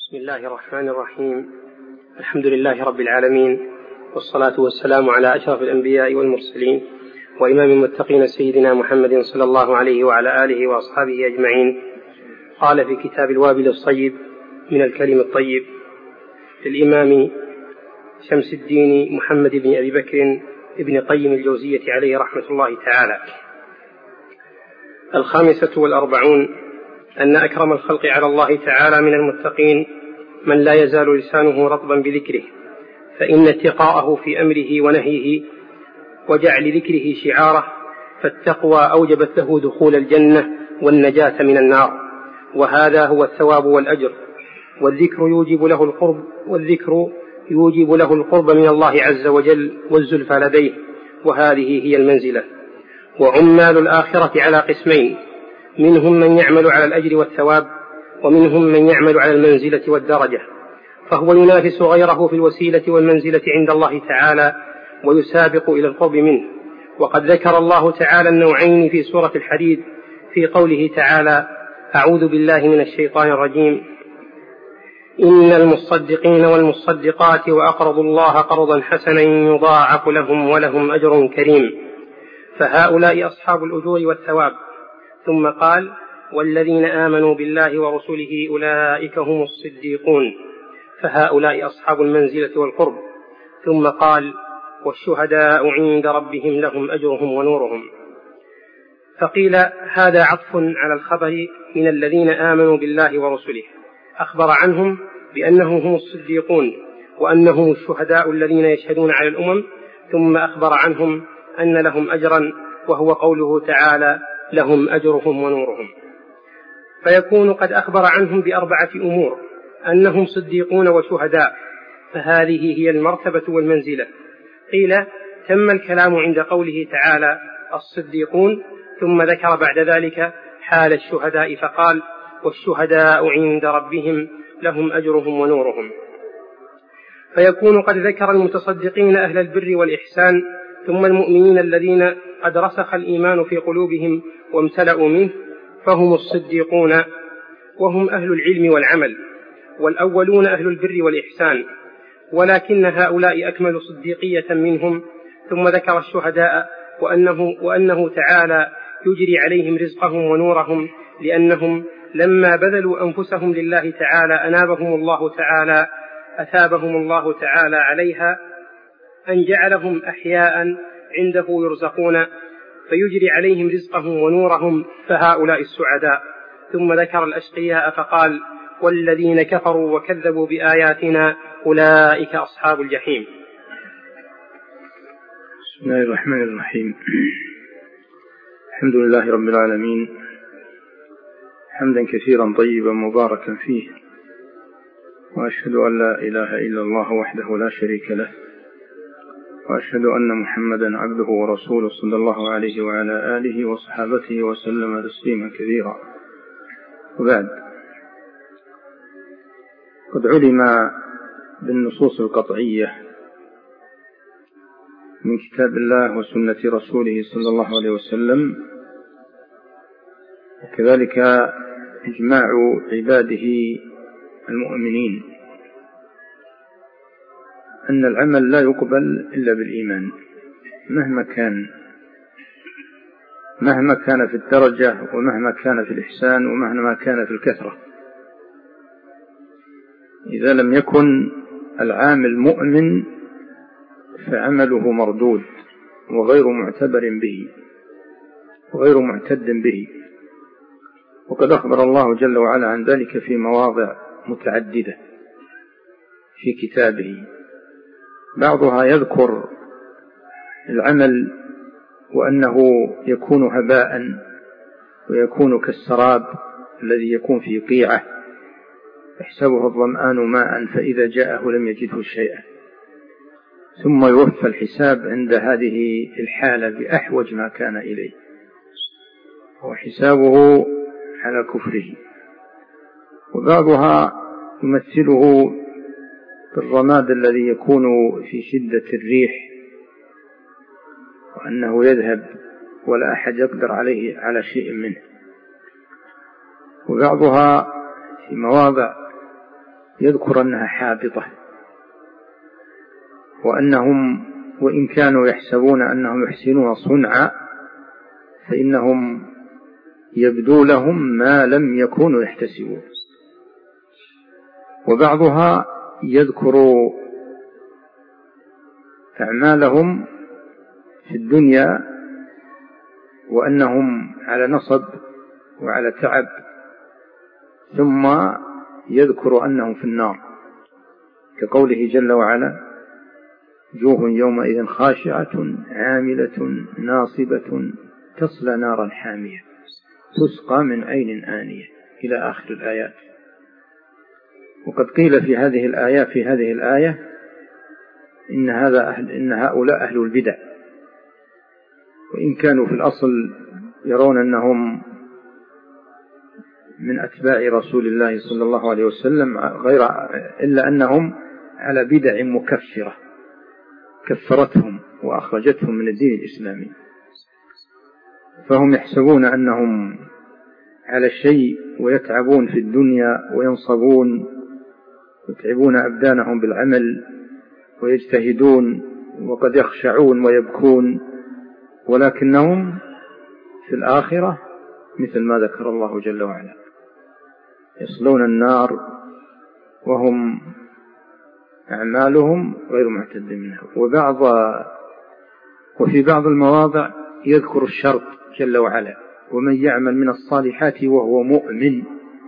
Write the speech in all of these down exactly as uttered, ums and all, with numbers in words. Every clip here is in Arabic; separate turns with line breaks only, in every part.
بسم الله الرحمن الرحيم. الحمد لله رب العالمين، والصلاة والسلام على أشرف الأنبياء والمرسلين وإمام المتقين سيدنا محمد صلى الله عليه وعلى آله وأصحابه أجمعين. قال في كتاب الوابل الصيب من الكلم الطيب للإمام شمس الدين محمد بن أبي بكر ابن قيم الجوزية عليه رحمة الله تعالى: الخامسة والأربعون أن أكرم الخلق على الله تعالى من المتقين من لا يزال لسانه رطبا بذكره، فإن اتقاءه في أمره ونهيه وجعل ذكره شعاره، فالتقوى أوجبت له دخول الجنة والنجاة من النار، وهذا هو الثواب والأجر. والذكر يوجب له القرب والذكر يوجب له القرب من الله عز وجل والزلفى لديه، وهذه هي المنزلة. وعمال الآخرة على قسمين: منهم من يعمل على الأجر والثواب، ومنهم من يعمل على المنزلة والدرجة، فهو ينافس غيره في الوسيلة والمنزلة عند الله تعالى ويسابق إلى القرب منه. وقد ذكر الله تعالى النوعين في سورة الحديد في قوله تعالى: أعوذ بالله من الشيطان الرجيم: إن المصدقين والمصدقات وأقرضوا الله قرضا حسنا يضاعف لهم ولهم أجر كريم، فهؤلاء أصحاب الأجور والثواب. ثم قال: والذين آمنوا بالله ورسله أولئك هم الصديقون، فهؤلاء أصحاب المنزلة والقرب. ثم قال: والشهداء عند ربهم لهم أجرهم ونورهم. فقيل هذا عطف على الخبر من الذين آمنوا بالله ورسله، أخبر عنهم بأنهم هم الصديقون وأنهم الشهداء الذين يشهدون على الأمم، ثم أخبر عنهم أن لهم أجرا، وهو قوله تعالى: لهم أجرهم ونورهم. فيكون قد أخبر عنهم بأربعة أمور: أنهم صديقون وشهداء، فهذه هي المرتبة والمنزلة. قيل تم الكلام عند قوله تعالى الصديقون، ثم ذكر بعد ذلك حال الشهداء فقال: والشهداء عند ربهم لهم أجرهم ونورهم. فيكون قد ذكر المتصدقين أهل البر والإحسان، ثم المؤمنين الذين قد رسخ الإيمان في قلوبهم وامتلأوا منه، فهم الصديقون وهم أهل العلم والعمل، والأولون أهل البر والإحسان، ولكن هؤلاء أكمل صديقية منهم. ثم ذكر الشهداء وأنه, وأنه تعالى يجري عليهم رزقهم ونورهم، لأنهم لما بذلوا أنفسهم لله تعالى أنابهم الله تعالى أثابهم الله تعالى عليها، أن جعلهم أحياء عنده يرزقون، فيجري عليهم رزقهم ونورهم، فهؤلاء السعداء. ثم ذكر الأشقياء فقال: والذين كفروا وكذبوا بآياتنا أولئك أصحاب الجحيم.
بسم الله الرحمن الرحيم. الحمد لله رب العالمين، حمدا كثيرا طيبا مباركا فيه، وأشهد أن لا إله إلا الله وحده لا شريك له، وأشهد أن محمدا عبده ورسوله صلى الله عليه وعلى آله وصحابته وسلم تسليما كثيرا. وبعد، قد علم بالنصوص القطعية من كتاب الله وسنة رسوله صلى الله عليه وسلم، وكذلك إجماع عباده المؤمنين، أن العمل لا يقبل إلا بالإيمان مهما كان مهما كان في الدرجة، ومهما كان في الإحسان، ومهما كان في الكثرة. إذا لم يكن العامل مؤمن فعمله مردود وغير معتبر به وغير معتد به، وقد أخبر الله جل وعلا عن ذلك في مواضع متعددة في كتابه، بعضها يذكر العمل وأنه يكون هباء ويكون كالسراب الذي يكون في قيعة يحسبه الظمآن ماء فإذا جاءه لم يجده شيئا، ثم يوفى الحساب عند هذه الحالة بأحوج ما كان إليه، وحسابه على كفره. وبعضها يمثله بالرماد الذي يكون في شدة الريح، وأنه يذهب ولا أحد يقدر عليه على شيء منه. وبعضها في مواضع يذكر أنها حابطة، وأنهم وإن كانوا يحسبون أنهم يحسنون صنعا فإنهم يبدو لهم ما لم يكونوا يحتسبون. وبعضها يذكر أعمالهم في الدنيا وأنهم على نصب وعلى تعب، ثم يذكر أنهم في النار، كقوله جل وعلا: وجوه يومئذ خاشعة عاملة ناصبة تصلى نارا حامية تسقى من عين آنية، إلى آخر الآيات. وقد قيل في هذه الآية في هذه الآية إن هذا أهل إن هؤلاء أهل البدع، وإن كانوا في الأصل يرون أنهم من أتباع رسول الله صلى الله عليه وسلم، غير إلا أنهم على بدع مكفرة كفرتهم وأخرجتهم من الدين الإسلامي، فهم يحسبون أنهم على شيء ويتعبون في الدنيا وينصبون ويتعبون أبدانهم بالعمل ويجتهدون وقد يخشعون ويبكون، ولكنهم في الآخرة مثل ما ذكر الله جل وعلا يصلون النار وهم أعمالهم غير معتد منها. وبعض وفي بعض المواضع يذكر الشرط جل وعلا: ومن يعمل من الصالحات وهو مؤمن.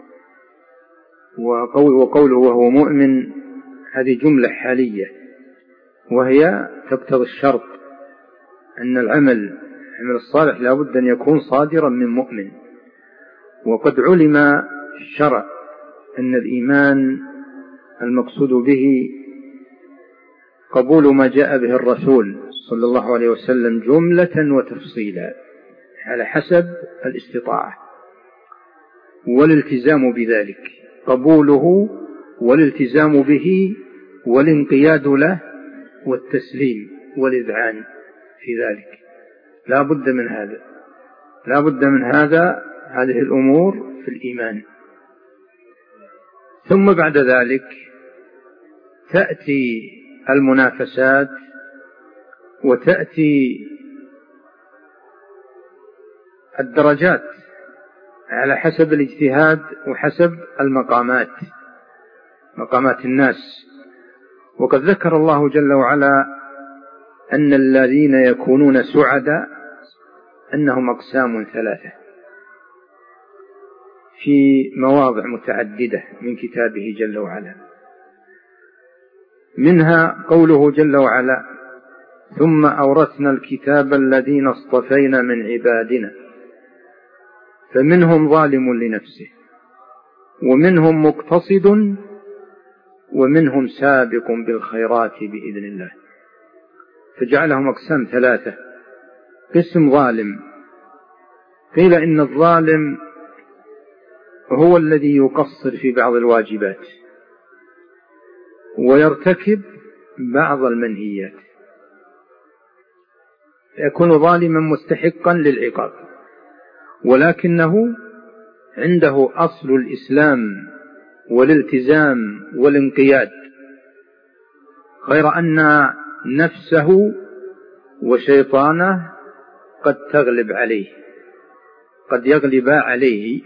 وقول وقوله وهو مؤمن هذه جملة حالية، وهي تقتضي الشرط أن العمل عمل الصالح لا بد أن يكون صادرا من مؤمن. وقد علم في الشرع أن الإيمان المقصود به قبول ما جاء به الرسول صلى الله عليه وسلم جملة وتفصيلا على حسب الاستطاعة، والالتزام بذلك، قبوله والالتزام به والانقياد له والتسليم والإذعان في ذلك. لا بد من هذا لا بد من هذا هذه الأمور في الإيمان. ثم بعد ذلك تأتي المنافسات وتأتي الدرجات على حسب الاجتهاد وحسب المقامات مقامات الناس. وقد ذكر الله جل وعلا أن الذين يكونون سعداء أنهم أقسام ثلاثة في مواضع متعددة من كتابه جل وعلا، منها قوله جل وعلا: ثم أورثنا الكتاب الذين اصطفينا من عبادنا فمنهم ظالم لنفسه ومنهم مقتصد ومنهم سابق بالخيرات بإذن الله. فجعلهم أقسام ثلاثة. قسم ظالم، قيل إن الظالم هو الذي يقصر في بعض الواجبات ويرتكب بعض المنهيات، يكون ظالما مستحقا للعقاب، ولكنه عنده أصل الإسلام والالتزام والانقياد، غير أن نفسه وشيطانه قد تغلب عليه قد يغلب عليه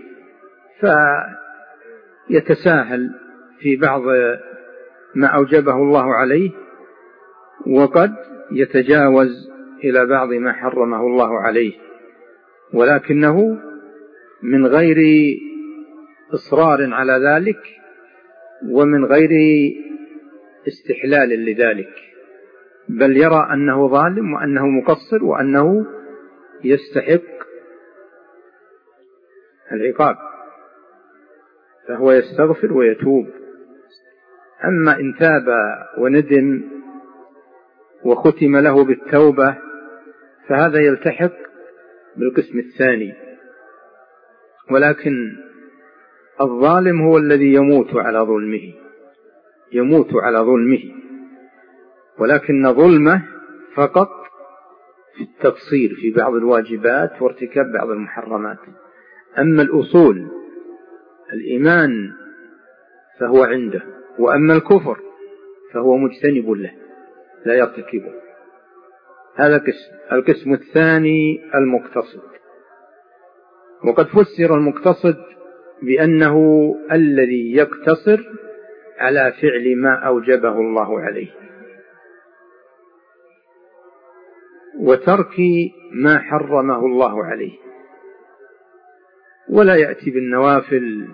فيتساهل في بعض ما أوجبه الله عليه، وقد يتجاوز إلى بعض ما حرمه الله عليه، ولكنه من غير إصرار على ذلك ومن غير استحلال لذلك، بل يرى أنه ظالم وأنه مقصر وأنه يستحق العقاب، فهو يستغفر ويتوب. أما إن تاب وندم وختم له بالتوبة فهذا يلتحق بالقسم الثاني. ولكن الظالم هو الذي يموت على ظلمه يموت على ظلمه ولكن ظلمه فقط في التقصير في بعض الواجبات وارتكاب بعض المحرمات. أما الأصول الإيمان فهو عنده وأما الكفر فهو مجتنب له لا يرتكبه. هذا قسم. القسم الثاني المقتصد، وقد فسر المقتصد بأنه الذي يقتصر على فعل ما أوجبه الله عليه وترك ما حرمه الله عليه، ولا يأتي بالنوافل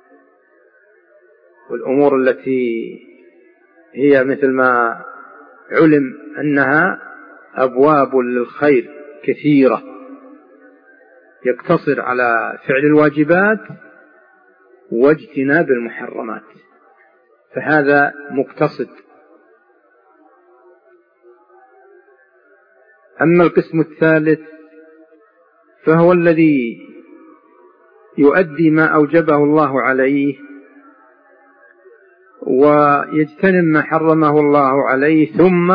والأمور التي هي مثل ما علم أنها أبواب للخير كثيرة، يقتصر على فعل الواجبات واجتناب المحرمات، فهذا مقتصد. أما القسم الثالث فهو الذي يؤدي ما أوجبه الله عليه ويجتنب ما حرمه الله عليه، ثم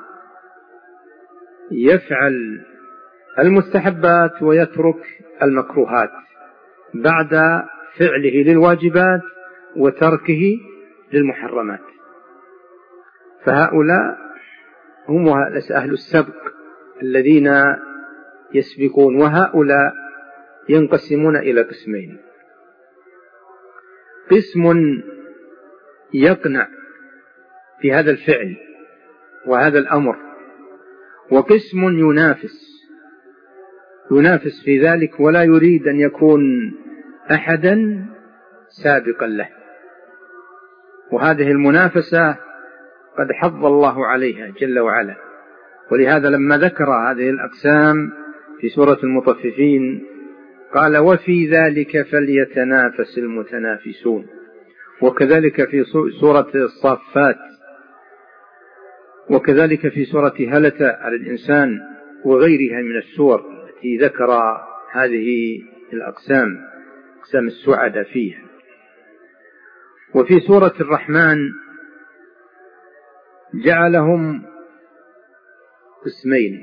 يفعل المستحبات ويترك المكروهات بعد فعله للواجبات وتركه للمحرمات. فهؤلاء هم أهل السبق الذين يسبقون، وهؤلاء ينقسمون إلى قسمين: قسم يقنع في هذا الفعل وهذا الأمر، وقسم ينافس ينافس في ذلك ولا يريد أن يكون أحدا سابقا له. وهذه المنافسة قد حض الله عليها جل وعلا، ولهذا لما ذكر هذه الأقسام في سورة المطففين قال: وفي ذلك فليتنافس المتنافسون. وكذلك في سورة الصافات، وكذلك في سورة هل أتى على الإنسان، وغيرها من السور التي ذكر هذه الأقسام، أقسام السعداء فيها. وفي سورة الرحمن جعلهم قسمين: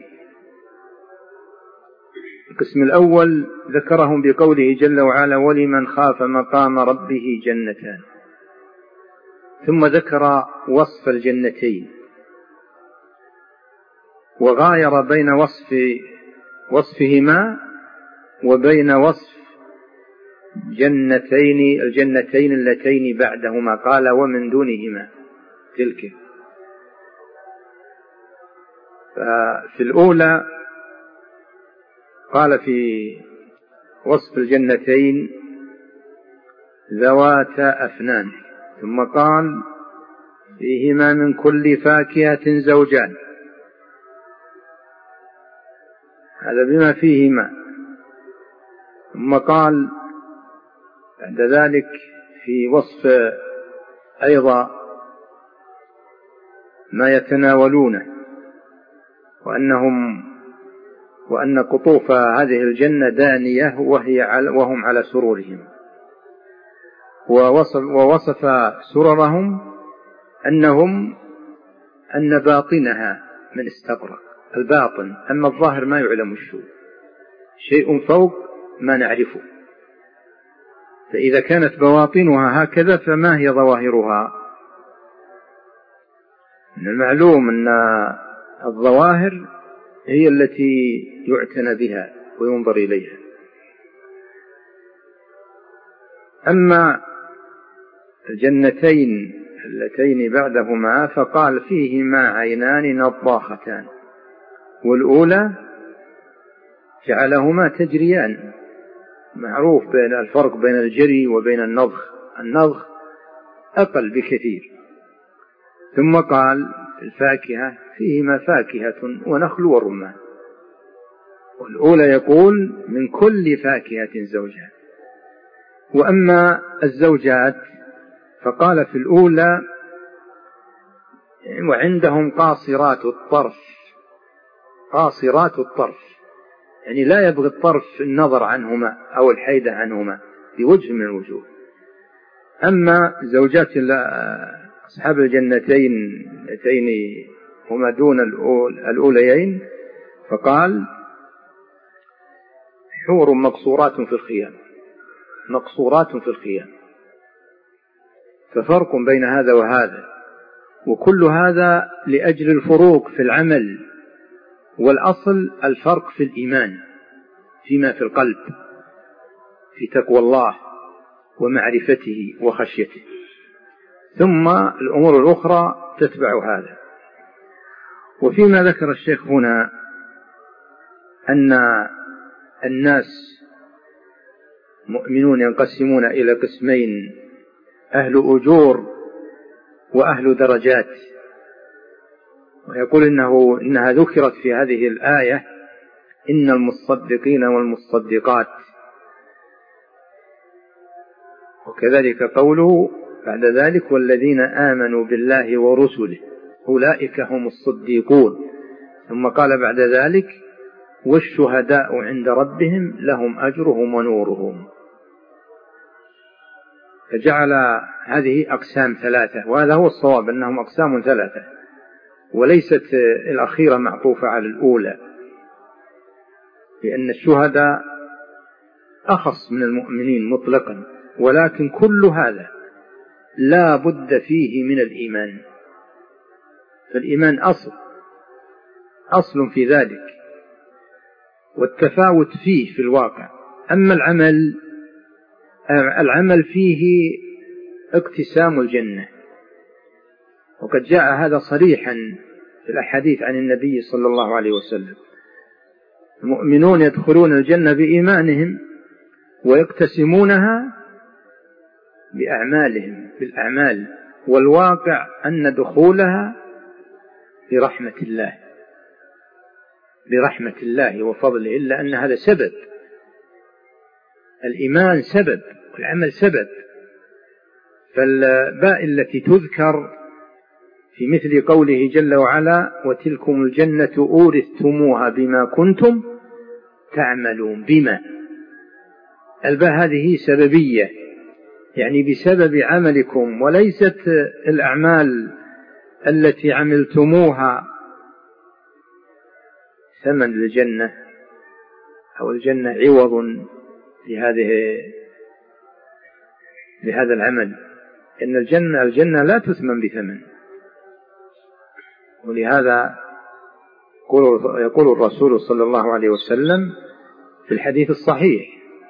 القسم الأول ذكرهم بقوله جل وعلا: ولمن خاف مقام ربه جنتان، ثم ذكر وصف الجنتين وغاير بين وصف وصفهما وبين وصف جنتين الجنتين اللتين بعدهما، قال: ومن دونهما تلك. ففي الأولى قال في وصف الجنتين: ذواتا أفنان، ثم قال: فيهما من كل فاكهة زوجان، هذا بما فيهما. ثم قال بعد ذلك في وصف أيضا ما يتناولونه، وأنهم وأن قطوف هذه الجنة دانية وهي على وهم على سرورهم، ووصف, ووصف سررهم أنهم أن باطنها من استبرق، الباطن، أما الظاهر ما يعلم الشيء، شيء فوق ما نعرفه. فإذا كانت بواطنها هكذا فما هي ظواهرها؟ من المعلوم أن الظواهر هي التي يعتنى بها وينظر إليها. أما الجنتين اللتين بعدهما فقال: فيهما عينان نضاختان، والأولى جعلهما تجريان، معروف بين الفرق بين الجري وبين النضخ، النضخ أقل بكثير. ثم قال: الفاكهة فيهما فاكهة ونخل ورمان، والأولى يقول: من كل فاكهة زوجان. وأما الزوجات فقال في الأولى: وعندهم قاصرات الطرف، قاصرات الطرف يعني لا يبغي الطرف النظر عنهما أو الحيدة عنهما بوجه من الوجوه. أما زوجات أصحاب الجنتين اللتين هما دون الأوليين فقال: حور مقصورات في الخيام، مقصورات في الخيام. ففرق بين هذا وهذا، وكل هذا لأجل الفروق في العمل، والأصل الفرق في الإيمان فيما في القلب، في تقوى الله ومعرفته وخشيته، ثم الأمور الأخرى تتبع هذا. وفيما ذكر الشيخ هنا أن الناس مؤمنون ينقسمون إلى قسمين: أهل أجور وأهل درجات. ويقول إنه إنها ذكرت في هذه الآية: إن المصدقين والمصدقات. وكذلك قوله بعد ذلك: والذين آمنوا بالله ورسله أولئك هم الصديقون. ثم قال بعد ذلك: والشهداء عند ربهم لهم أجرهم ونورهم. فجعل هذه أقسام ثلاثة، وهذا هو الصواب أنهم أقسام ثلاثة، وليست الأخيرة معطوفة على الأولى، لأن الشهداء أخص من المؤمنين مطلقا، ولكن كل هذا لا بد فيه من الإيمان، فالإيمان أصل أصل في ذلك، والتفاوت فيه في الواقع. أما العمل العمل فيه اقتسام الجنة، وقد جاء هذا صريحا في الأحاديث عن النبي صلى الله عليه وسلم: المؤمنون يدخلون الجنة بإيمانهم ويقتسمونها بأعمالهم بالأعمال، والواقع أن دخولها برحمة الله برحمة الله وفضله، إلا أن هذا سبب. الإيمان سبب والعمل سبب. فالباء التي تذكر في مثل قوله جل وعلا: وتلكم الجنة أورثتموها بما كنتم تعملون. بما الباء هذه سببية، يعني بسبب عملكم، وليست الأعمال التي عملتموها ثمن للجنة أو الجنة عوض لهذه لهذا العمل، إن الجنة الجنة لا تثمن بثمن. ولهذا يقول الرسول صلى الله عليه وسلم في الحديث الصحيح: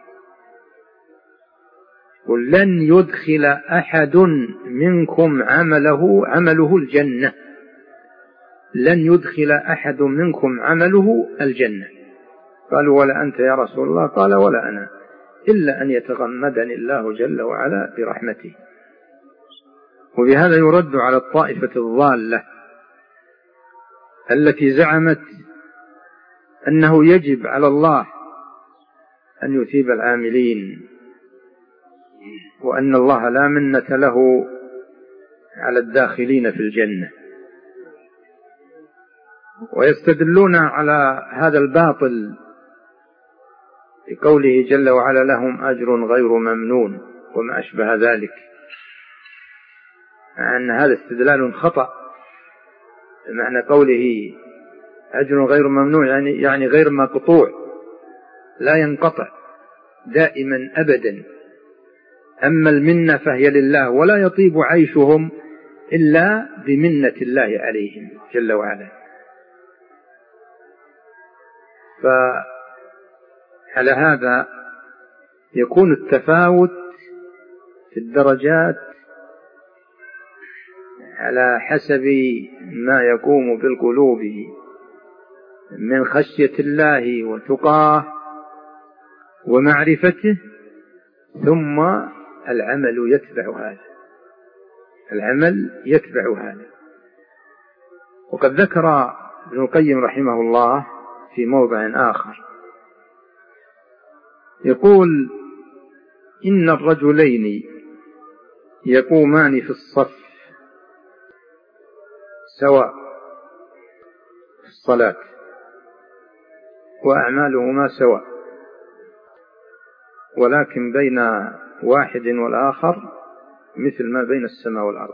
قل لن يدخل أحد منكم عمله عمله الجنة لن يدخل أحد منكم عمله الجنة. قالوا: ولا أنت يا رسول الله؟ قال: ولا أنا، إلا أن يتغمدني الله جل وعلا برحمته. وبهذا يرد على الطائفة الضالة التي زعمت أنه يجب على الله أن يثيب العاملين، وأن الله لا منة له على الداخلين في الجنة، ويستدلون على هذا الباطل بقوله جل وعلا: لهم أجر غير ممنون، وما أشبه ذلك، مع أن هذا استدلال خطأ. معنى قوله أجر غير ممنون يعني يعني غير مقطوع، لا ينقطع دائما أبدا. أما المنة فهي لله، ولا يطيب عيشهم إلا بمنة الله عليهم جل وعلا. فعلى هذا يكون التفاوت في الدرجات على حسب ما يقوم بالقلوب من خشية الله وتقاه ومعرفته، ثم العمل يتبع هذا العمل يتبع هذا. وقد ذكر ابن القيم رحمه الله في موضع آخر، يقول: إن الرجلين يقومان في الصف سواء في الصلاة وأعمالهما سواء، ولكن بين واحد والآخر مثل ما بين السماء والأرض،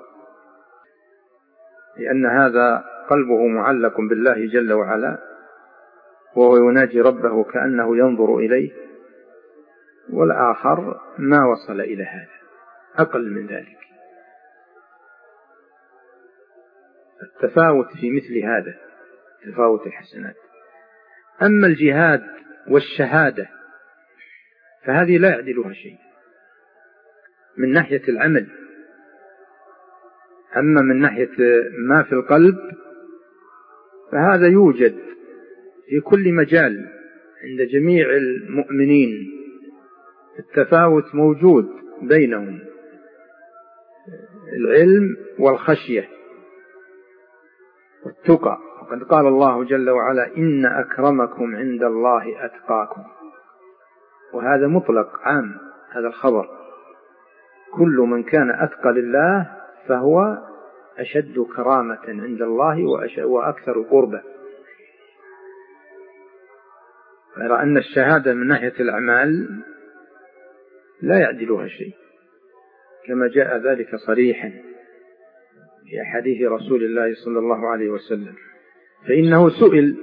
لأن هذا قلبه معلق بالله جل وعلا، وهو يناجي ربه كأنه ينظر إليه، والآخر ما وصل إلى هذا، أقل من ذلك. التفاوت في مثل هذا، تفاوت الحسنات. أما الجهاد والشهادة فهذه لا يعدلها شيء من ناحية العمل، أما من ناحية ما في القلب فهذا يوجد في كل مجال عند جميع المؤمنين، التفاوت موجود بينهم، العلم والخشية والتقى. وقد قال الله جل وعلا: إن أكرمكم عند الله أتقاكم. وهذا مطلق عام، هذا الخبر كل من كان أتقى لله فهو أشد كرامة عند الله وأكثر قربة. غير أن الشهادة من ناحية الأعمال لا يعدلها شيء، كما جاء ذلك صريحا في أحاديث رسول الله صلى الله عليه وسلم. فإنه سئل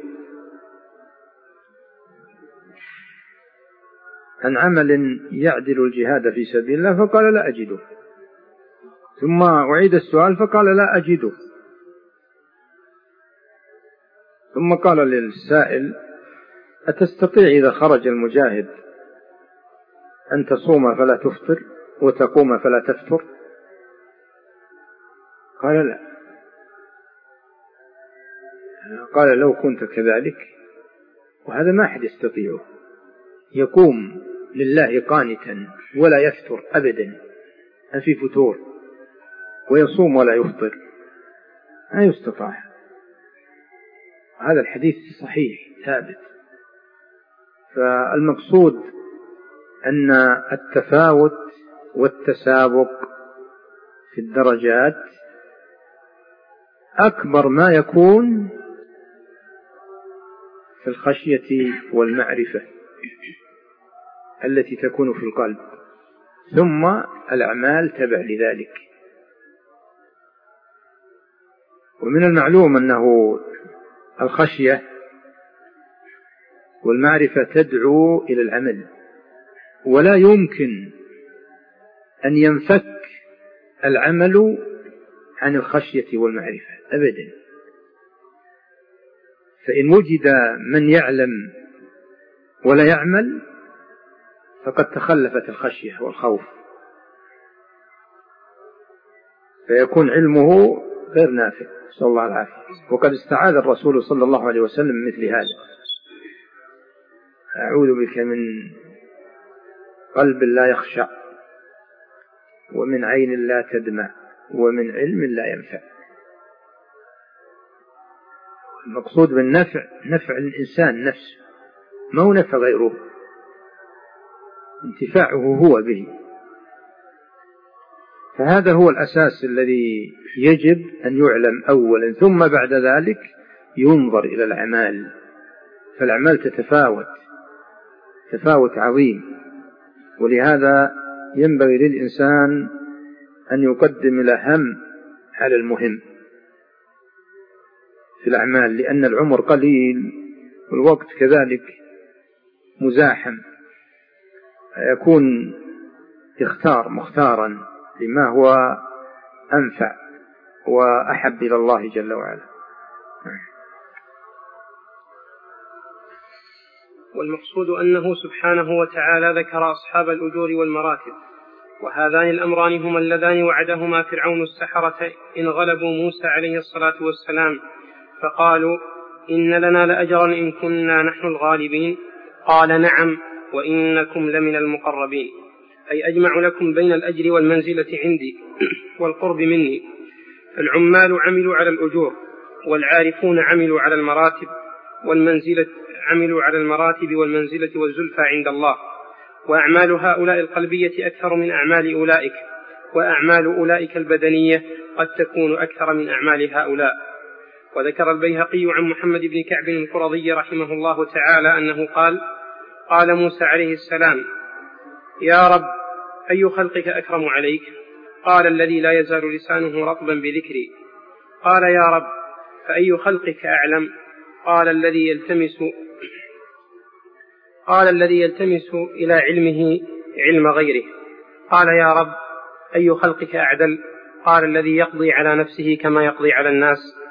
عن عمل يعدل الجهاد في سبيل الله فقال: لا أجده. ثم أعيد السؤال فقال: لا أجده. ثم قال للسائل: أتستطيع إذا خرج المجاهد أن تصوم فلا تفطر وتقوم فلا تفطر؟ قال: لا. قال: لو كنت كذلك، وهذا ما أحد يستطيعه، يقوم لله قانتا ولا يفطر أبدا، ما في فتور، ويصوم ولا يفطر، ما يستطاع. هذا الحديث صحيح ثابت. فالمقصود أن التفاوت والتسابق في الدرجات أكبر ما يكون في الخشية والمعرفة التي تكون في القلب، ثم الأعمال تبع لذلك. ومن المعلوم أنه الخشية والمعرفة تدعو إلى العمل، ولا يمكن أن ينفك العمل عن الخشية والمعرفة أبدا. فإن وجد من يعلم ولا يعمل فقد تخلفت الخشية والخوف، فيكون علمه غير نافع، نسأل الله العافية. وقد استعاذ الرسول صلى الله عليه وسلم مثل هذا: أعوذ بك من قلب لا يخشع، ومن عين لا تدمع، ومن علم لا ينفع. المقصود بالنفع نفع الإنسان نفسه، ما هو نفع غيره، انتفاعه هو به. فهذا هو الأساس الذي يجب أن يعلم أولا، ثم بعد ذلك ينظر إلى الأعمال. فالأعمال تتفاوت تفاوت عظيم، ولهذا ينبغي للإنسان أن يقدم الأهم على المهم في الأعمال، لأن العمر قليل والوقت كذلك مزاحم، يكون يختار مختارا لما هو أنفع وأحب إلى الله جل وعلا.
والمقصود أنه سبحانه وتعالى ذكر أصحاب الأجور والمراتب، وهذان الأمران هما اللذان وعدهما فرعون السحرة إن غلبوا موسى عليه الصلاة والسلام فقالوا: إن لنا لأجرا إن كنا نحن الغالبين. قال: نعم، وإنكم لمن المقربين، أي أجمع لكم بين الأجر والمنزلة عندي والقرب مني. فالعمال عملوا على الأجور، والعارفون عملوا على المراتب والمنزلة عملوا على المراتب والمنزلة والزلفى عند الله. وأعمال هؤلاء القلبية أكثر من أعمال أولئك، وأعمال أولئك البدنية قد تكون أكثر من أعمال هؤلاء. وذكر البيهقي عن محمد بن كعب القرظي رحمه الله تعالى أنه قال: قال موسى عليه السلام: يا رب، أي خلقك أكرم عليك؟ قال: الذي لا يزال لسانه رطبا بذكري. قال: يا رب، فأي خلقك أعلم؟ قال: الذي يلتمس قال الذي يلتمس إلى علمه علم غيره. قال: يا رب، أي خلقك أعدل؟ قال: الذي يقضي على نفسه كما يقضي على الناس.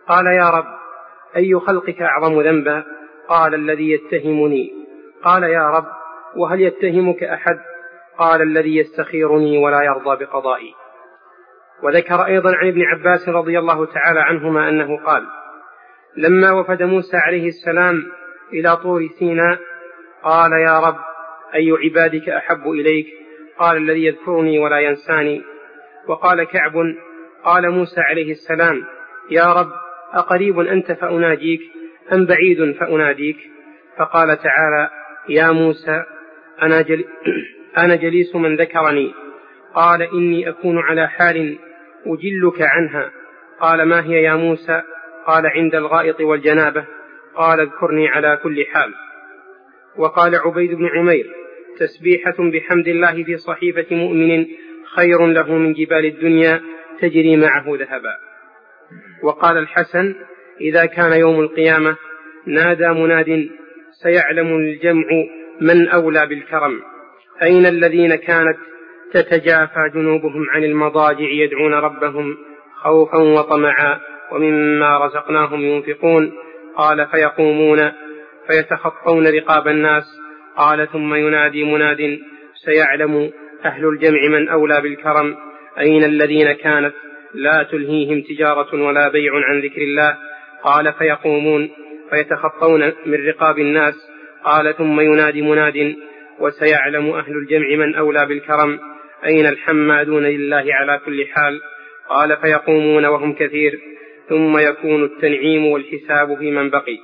قال يا رب أي خلقك أعظم ذنبا؟ قال الذي يتهمني. قال يا رب وهل يتهمك أحد؟ قال الذي يستخيرني ولا يرضى بقضائي. وذكر أيضا عن ابن عباس رضي الله تعالى عنهما أنه قال لما وفد موسى عليه السلام إلى طور سيناء قال يا رب أي عبادك أحب إليك؟ قال الذي يذكرني ولا ينساني. وقال كعب قال موسى عليه السلام يا رب أقريب أنت فأناجيك أم بعيد فأناديك؟ فقال تعالى يا موسى أنا, جل... أنا جليس من ذكرني. قال إني أكون على حال أجلك عنها. قال ما هي يا موسى؟ قال عند الغائط والجنابة. قال اذكرني على كل حال. وقال عبيد بن عمير تسبيحة بحمد الله في صحيفة مؤمن خير له من جبال الدنيا تجري معه ذهبا. وقال الحسن إذا كان يوم القيامة نادى مناد سيعلم الجمع من أولى بالكرم أين الذين كانت تتجافى جنوبهم عن المضاجع يدعون ربهم خوفا وطمعا ومما رزقناهم ينفقون. قال فيقومون فيتخطون رقاب الناس. قال ثم ينادي مناد سيعلم أهل الجمع من أولى بالكرم أين الذين كانت لا تلهيهم تجارة ولا بيع عن ذكر الله. قال فيقومون فيتخطون من رقاب الناس. قال ثم ينادي مناد وسيعلم أهل الجمع من أولى بالكرم أين الحمادون لله على كل حال. قال فيقومون وهم كثير ثم يكون التنعيم والحساب في من بقي.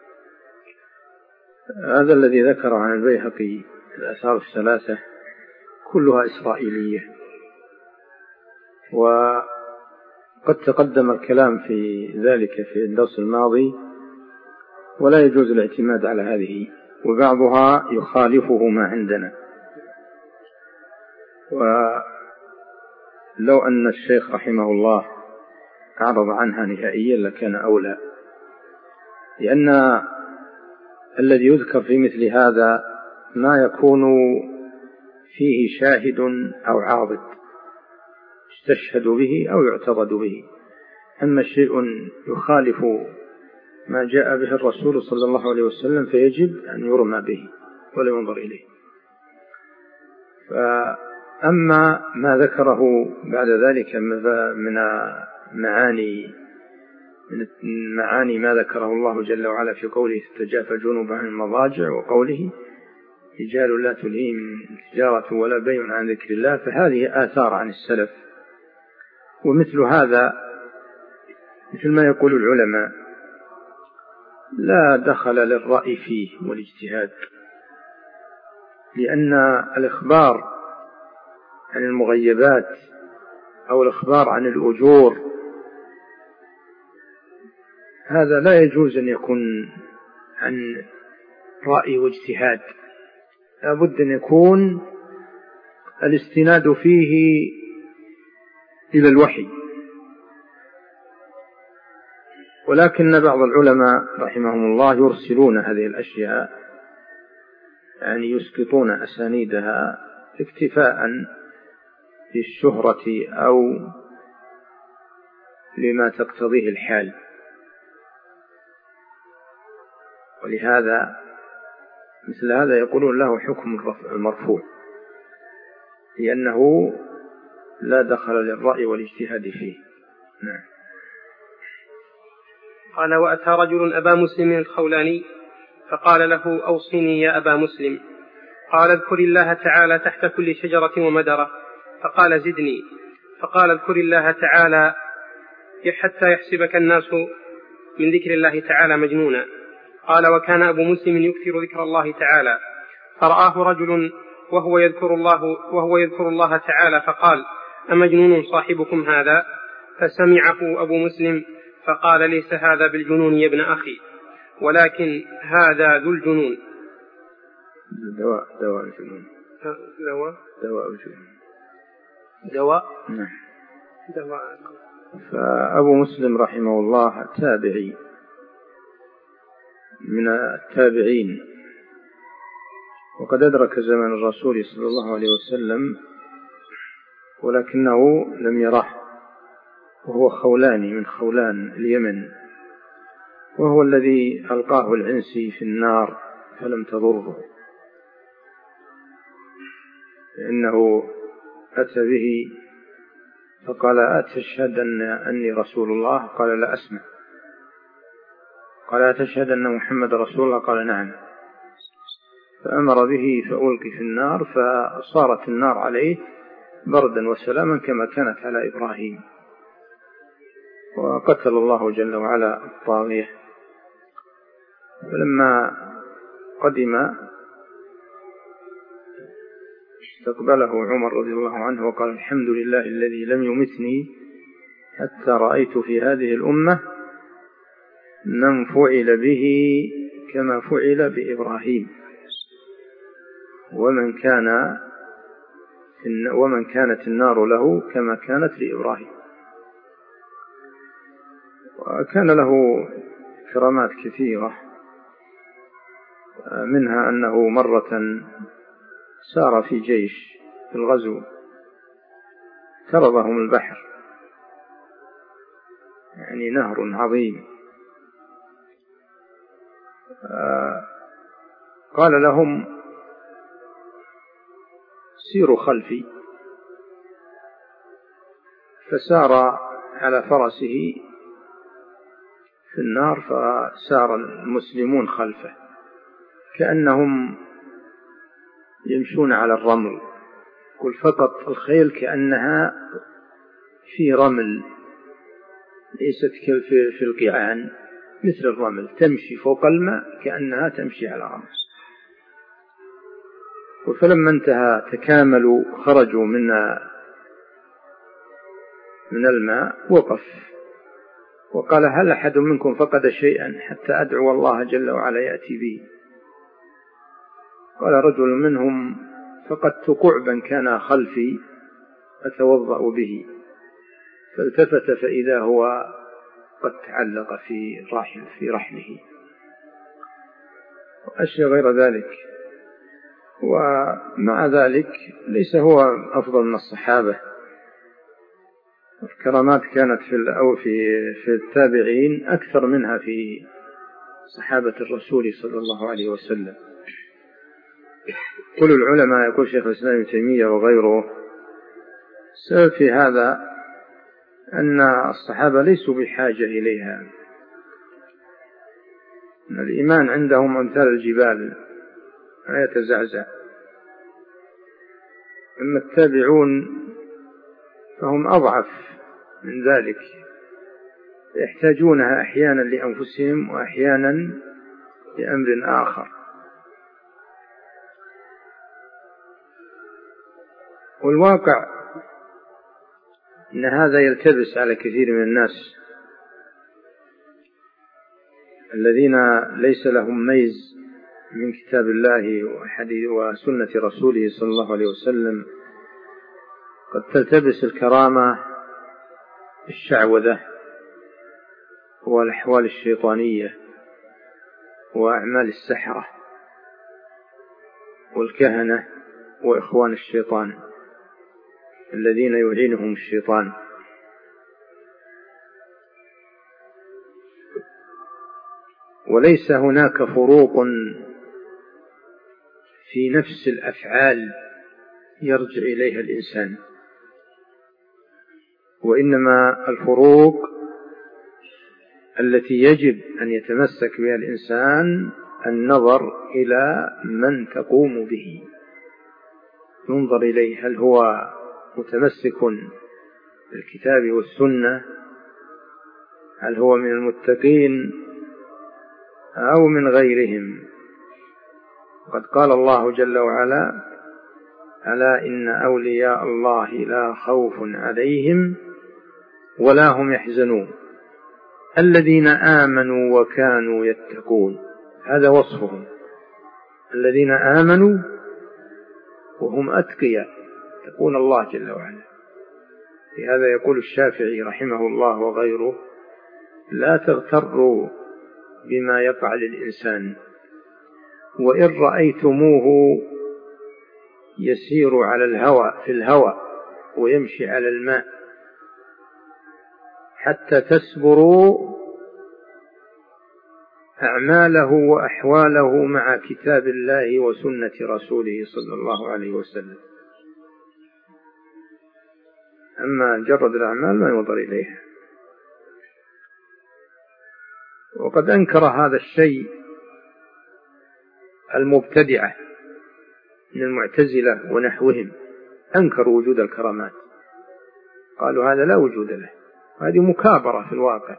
هذا الذي ذكر عن البيهقي الآثار الثلاثة كلها إسرائيلية، وقد تقدم الكلام في ذلك في الدرس الماضي، ولا يجوز الاعتماد على هذه، وبعضها يخالفه ما عندنا. ولو أن الشيخ رحمه الله أعرض عنها نهائيا لكان أولى، لأن الذي يذكر في مثل هذا ما يكون فيه شاهد أو عاضد يستشهد به أو يعتقد به. أما شيء يخالف ما جاء به الرسول صلى الله عليه وسلم فيجب أن يرمى به ولا ينظر إليه. فأما ما ذكره بعد ذلك من معاني من معاني ما ذكره الله جل وعلا في قوله تتجافى جنوبهم عن المضاجع، وقوله رجال لا تلهيهم تجارة ولا بيع عن ذكر الله، فهذه آثار عن السلف. ومثل هذا مثل ما يقول العلماء لا دخل للرأي فيه والاجتهاد، لأن الإخبار عن المغيبات أو الإخبار عن الأجور هذا لا يجوز أن يكون عن رأي واجتهاد، لا بد أن يكون الاستناد فيه إلى الوحي. ولكن بعض العلماء رحمهم الله يرسلون هذه الأشياء، يعني يسقطون أسانيدها اكتفاء للشهرة أو لما تقتضيه الحال. ولهذا مثل هذا يقولون له حكم المرفوع، لأنه لا دخل للرأي والاجتهاد فيه. نعم.
قال وأتى رجل أبا مسلم الخولاني فقال له أوصني يا أبا مسلم. قال اذكر الله تعالى تحت كل شجرة ومدرة. فقال زدني. فقال اذكر الله تعالى حتى يحسبك الناس من ذكر الله تعالى مجنونا. قال وكان أبو مسلم يكثر ذكر الله تعالى، فرآه رجل وهو يذكر الله وهو يذكر الله تعالى فقال أمجنون صاحبكم هذا؟ فسمعه أبو مسلم فقال ليس هذا بالجنون يا ابن أخي، ولكن هذا ذو الجنون.
دواء دواء الجنون.
دواء
دواء الجنون.
دواء.
نعم.
دواء.
فأبو مسلم رحمه الله تابعي من التابعين، وقد أدرك زمن الرسول صلى الله عليه وسلم ولكنه لم يره، وهو خولاني من خولان اليمن وهو الذي ألقاه العنسي في النار فلم تضره، إنه أتى به فقال أتشهد أن أني رسول الله؟ قال لا أسمع. قال أتشهد أن محمد رسول الله؟ قال نعم. فأمر به فألقي في النار، فصارت النار عليه بردا وسلاما كما كانت على إبراهيم. وقتل الله جل وعلا الطاغية. فلما قدم استقبله عمر رضي الله عنه وقال الحمد لله الذي لم يمتني حتى رأيت في هذه الأمة من فعل به كما فعل بإبراهيم، ومن كان ومن كانت النار له كما كانت لإبراهيم. وكان له كرامات كثيرة، منها أنه مرة سار في جيش في الغزو ترضهم البحر، يعني نهر عظيم، قال لهم سيروا خلفي، فسار على فرسه في النار، فسار المسلمون خلفه كأنهم يمشون على الرمل. قل فقط الخيل كأنها في رمل، ليست في القيعان، مثل الرمل تمشي فوق الماء كأنها تمشي على رمل. فلما انتهى تكاملوا خرجوا من من الماء وقف وقال هل أحد منكم فقد شيئا حتى أدعو الله جل وعلا يأتي به؟ قال رجل منهم فقدت قعبا كان خلفي أتوضأ به، فالتفت فإذا هو قد تعلق في رحل في رحله وأشياء غير ذلك. ومع ذلك ليس هو أفضل من الصحابة. الكرامات كانت في أو في في التابعين أكثر منها في صحابة الرسول صلى الله عليه وسلم. كل العلماء يقول شيخ الإسلام ابن تيمية وغيره السبب في هذا أن الصحابة ليسوا بحاجة إليها، أن الإيمان عندهم أمثال الجبال لا يتزعزع. أما التابعون فهم أضعف من ذلك، يحتاجونها أحيانا لأنفسهم وأحيانا لأمر آخر. والواقع أن هذا يلتبس على كثير من الناس الذين ليس لهم ميز من كتاب الله وحديث وسنة رسوله صلى الله عليه وسلم. قد تلتبس الكرامة الشعوذة والأحوال الشيطانية وأعمال السحرة والكهنة وإخوان الشيطان الذين يعينهم الشيطان. وليس هناك فروق في نفس الأفعال يرجع إليها الإنسان، وإنما الفروق التي يجب أن يتمسك بها الإنسان النظر إلى من تقوم به، ينظر إليه هل هو متمسك بالكتاب والسنة، هل هو من المتقين أو من غيرهم. قد قال الله جل وعلا ألا إن أولياء الله لا خوف عليهم ولا هم يحزنون الذين آمنوا وكانوا يتقون. هذا وصفهم، الذين آمنوا وهم أتقياء يتقون الله جل وعلا. لهذا يقول الشافعي رحمه الله وغيره لا تغتروا بما يقع للإنسان، وإن رأيتموه يسير على الهوى في الهوى ويمشي على الماء حتى تسبروا أعماله وأحواله مع كتاب الله وسنة رسوله صلى الله عليه وسلم. أما مجرد الأعمال ما ينظر إليها. وقد أنكر هذا الشيء المبتدعة من المعتزلة ونحوهم، أنكروا وجود الكرامات، قالوا هذا لا وجود له، هذه مكابرة في الواقع.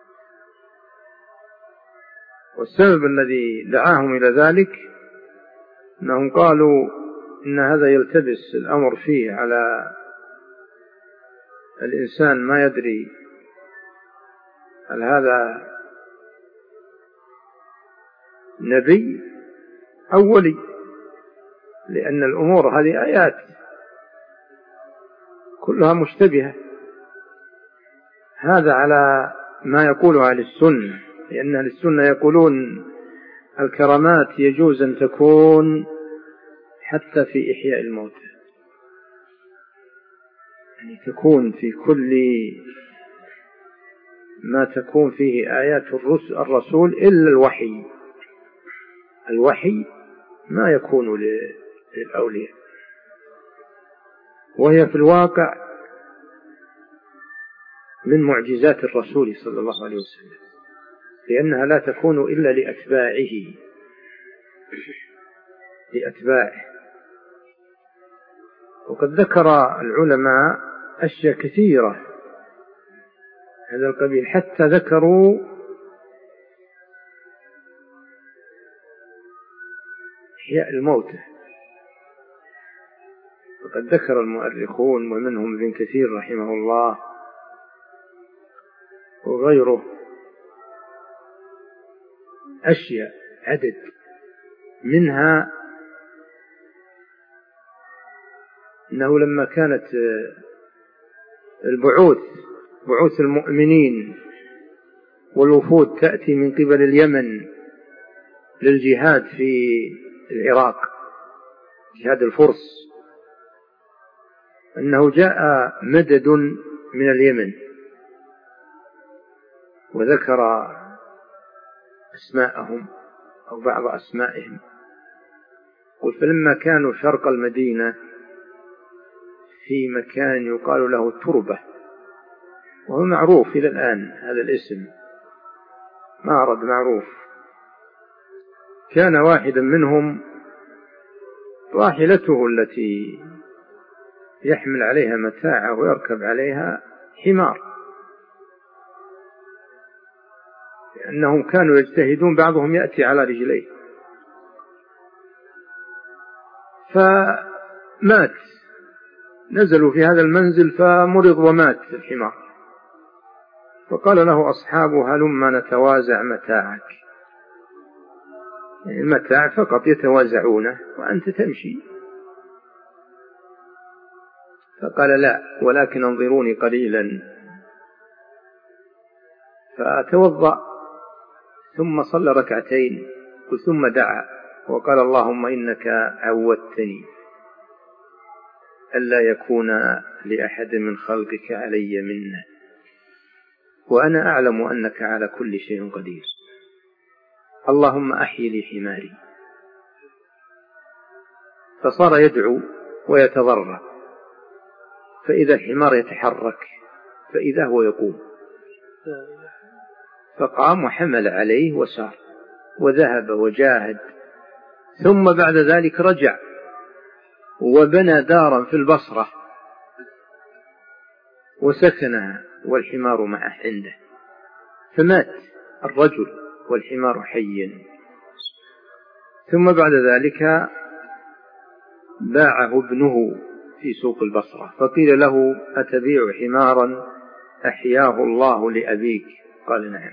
والسبب الذي دعاهم إلى ذلك أنهم قالوا إن هذا يلتبس الأمر فيه على الإنسان، ما يدري هل هذا نبي أو ولي، لأن الأمور هذه آيات كلها مشتبهة. هذا على ما يقوله أهل السنة، لأن أهل السنة يقولون الكرامات يجوز أن تكون حتى في إحياء الموت، يعني تكون في كل ما تكون فيه آيات الرسول إلا الوحي. الوحي ما يكون للأولياء، وهي في الواقع من معجزات الرسول صلى الله عليه وسلم، لأنها لا تكون إلا لأتباعه لأتباعه. وقد ذكر العلماء أشياء كثيرة هذا القبيل، حتى ذكروا إحياء الموتى. وقد ذكر المؤرخون ومنهم ابن كثير رحمه الله وغيره أشياء عدد، منها أنه لما كانت البعوث بعوث المؤمنين والوفود تأتي من قبل اليمن للجهاد في العراق، جهاد الفرس، أنه جاء مدد من اليمن، وذكر أسماءهم أو بعض أسمائهم. قل فلما كانوا شرق المدينة في مكان يقال له التربة، وهو معروف إلى الآن هذا الاسم، معرض معروف، كان واحدا منهم راحلته التي يحمل عليها متاعه ويركب عليها حمار، لأنهم كانوا يجتهدون، بعضهم يأتي على رجليه، فمات، نزلوا في هذا المنزل فمرض ومات الحمار، فقال له أصحابه هلما نتوازع متاعك، يعني المتاع فقط يتوازعونه وأنت تمشي. فقال لا، ولكن انظروني قليلا. فتوضأ ثم صلى ركعتين ثم دعا وقال اللهم إنك عودتني ألا يكون لأحد من خلقك علي منه، وأنا أعلم أنك على كل شيء قدير، اللهم أحيي لي حماري. فصار يدعو ويتضرع، فإذا الحمار يتحرك، فإذا هو يقوم، فقام وحمل عليه وسار وذهب وجاهد. ثم بعد ذلك رجع وبنى دارا في البصرة وسكنها والحمار معه عنده، فمات الرجل والحمار حي. ثم بعد ذلك باعه ابنه في سوق البصرة، فقيل له أتبيع حمارا أحياه الله لأبيك؟ قال نعم.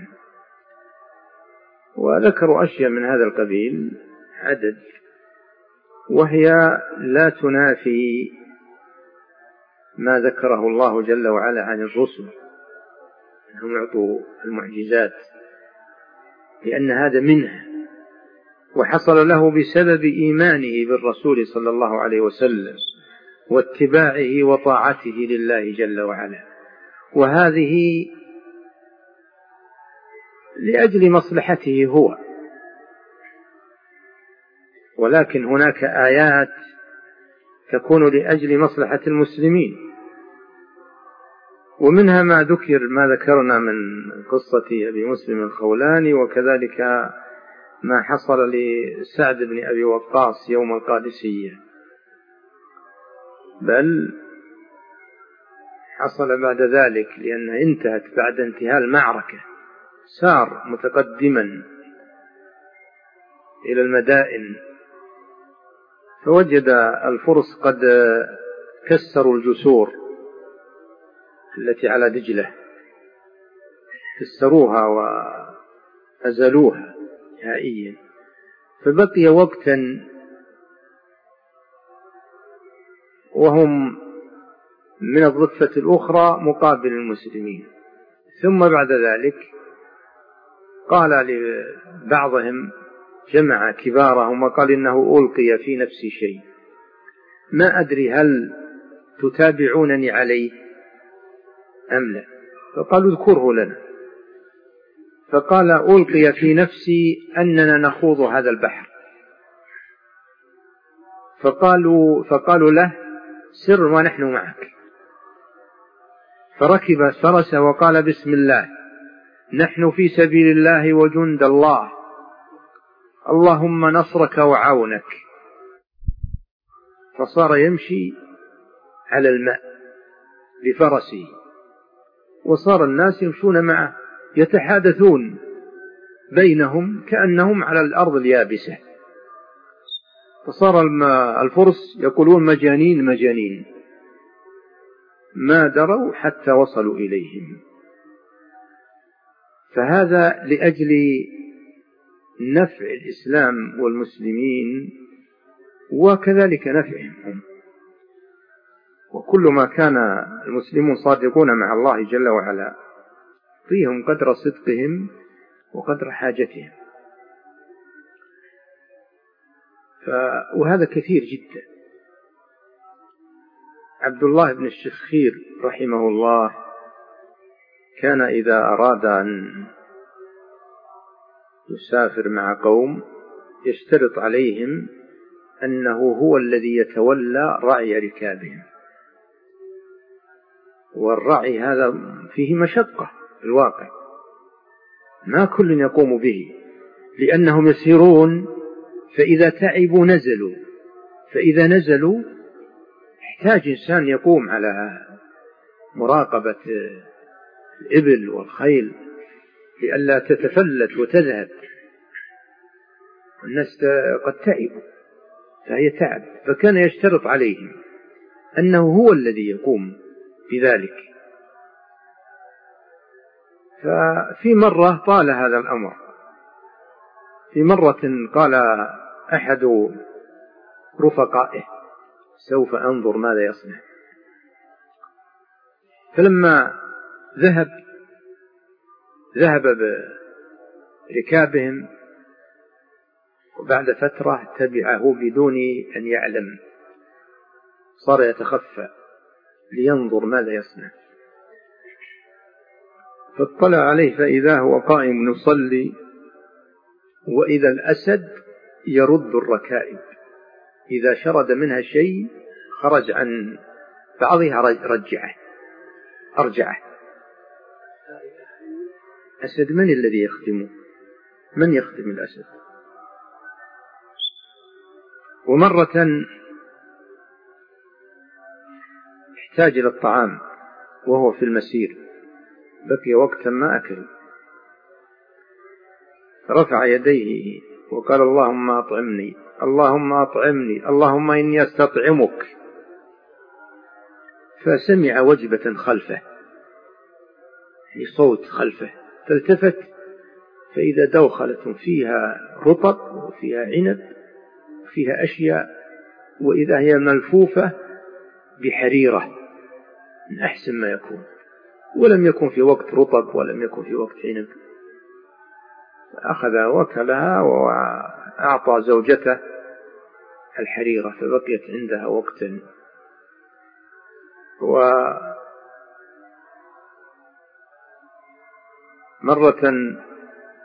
وذكروا أشياء من هذا القبيل عدد، وهي لا تنافي ما ذكره الله جل وعلا عن الرسل أنهم يعطوا المعجزات، لأن هذا منها، وحصل له بسبب إيمانه بالرسول صلى الله عليه وسلم واتباعه وطاعته لله جل وعلا. وهذه لأجل مصلحته هو، ولكن هناك آيات تكون لأجل مصلحة المسلمين، ومنها ما ذكر ما ذكرنا من قصة أبي مسلم الخولاني، وكذلك ما حصل لسعد بن أبي وقاص يوم القادسية، بل حصل بعد ذلك لأنها انتهت بعد انتهاء المعركة، سار متقدما إلى المدائن فوجد الفرس قد كسروا الجسور التي على دجلة، كسروها وأزلوها نهائيا، فبقي وقتا وهم من الضفة الأخرى مقابل المسلمين. ثم بعد ذلك قال لبعضهم، جمع كبارهم وقال إنه ألقي في نفسي شيء ما أدري هل تتابعونني عليه أم لا، فقالوا اذكره لنا، فقال ألقي في نفسي أننا نخوض هذا البحر، فقالوا, فقالوا له سر ونحن معك، فركب الفرس وقال بسم الله نحن في سبيل الله وجند الله، اللهم نصرك وعونك، فصار يمشي على الماء بفرسه، وصار الناس يمشون معه يتحادثون بينهم كأنهم على الأرض اليابسة، فصار الفرس يقولون مجانين مجانين، ما دروا حتى وصلوا إليهم. فهذا لأجل نفع الإسلام والمسلمين وكذلك نفعهم، وكل ما كان المسلمون صادقون مع الله جل وعلا فيهم قدر صدقهم وقدر حاجتهم، وهذا كثير جدا. عبد الله بن الشخير رحمه الله كان إذا أراد أن يسافر مع قوم يشترط عليهم أنه هو الذي يتولى رعي ركابهم، والرعي هذا فيه مشقة في الواقع، ما كل يقوم به، لأنهم يسيرون فإذا تعبوا نزلوا، فإذا نزلوا يحتاج إنسان يقوم على مراقبة الإبل والخيل لئلا تتفلت وتذهب، الناس قد تعبوا فهي تعب، فكان يشترط عليهم أنه هو الذي يقوم بذلك. ففي مرة طال هذا الأمر، في مرة قال أحد رفقائه سوف أنظر ماذا يصنع، فلما ذهب ذهب بركابهم، وبعد فترة تبعه بدون أن يعلم، صار يتخفى لينظر ماذا يصنع، فاطلع عليه فإذا هو قائم يصلي، وإذا الأسد يرد الركائب، إذا شرد منها شيء خرج عن بعضها رجعه أرجعه. أسد من الذي يخدمه؟ من يخدم الأسد؟ ومرة احتاج إلى الطعام وهو في المسير، بقي وقتا ما أكل، رفع يديه وقال اللهم أطعمني اللهم أطعمني اللهم إني أستطعمك، فسمع وجبة خلفه، صوت خلفه، فالتفت فإذا دوخلة فيها رطب وفيها عنب وفيها أشياء، وإذا هي ملفوفة بحريرة من أحسن ما يكون، ولم يكن في وقت رطب ولم يكن في وقت عنب، أخذ وكلها وأعطى زوجته الحريرة، فبقيت عندها وقتا. ومرة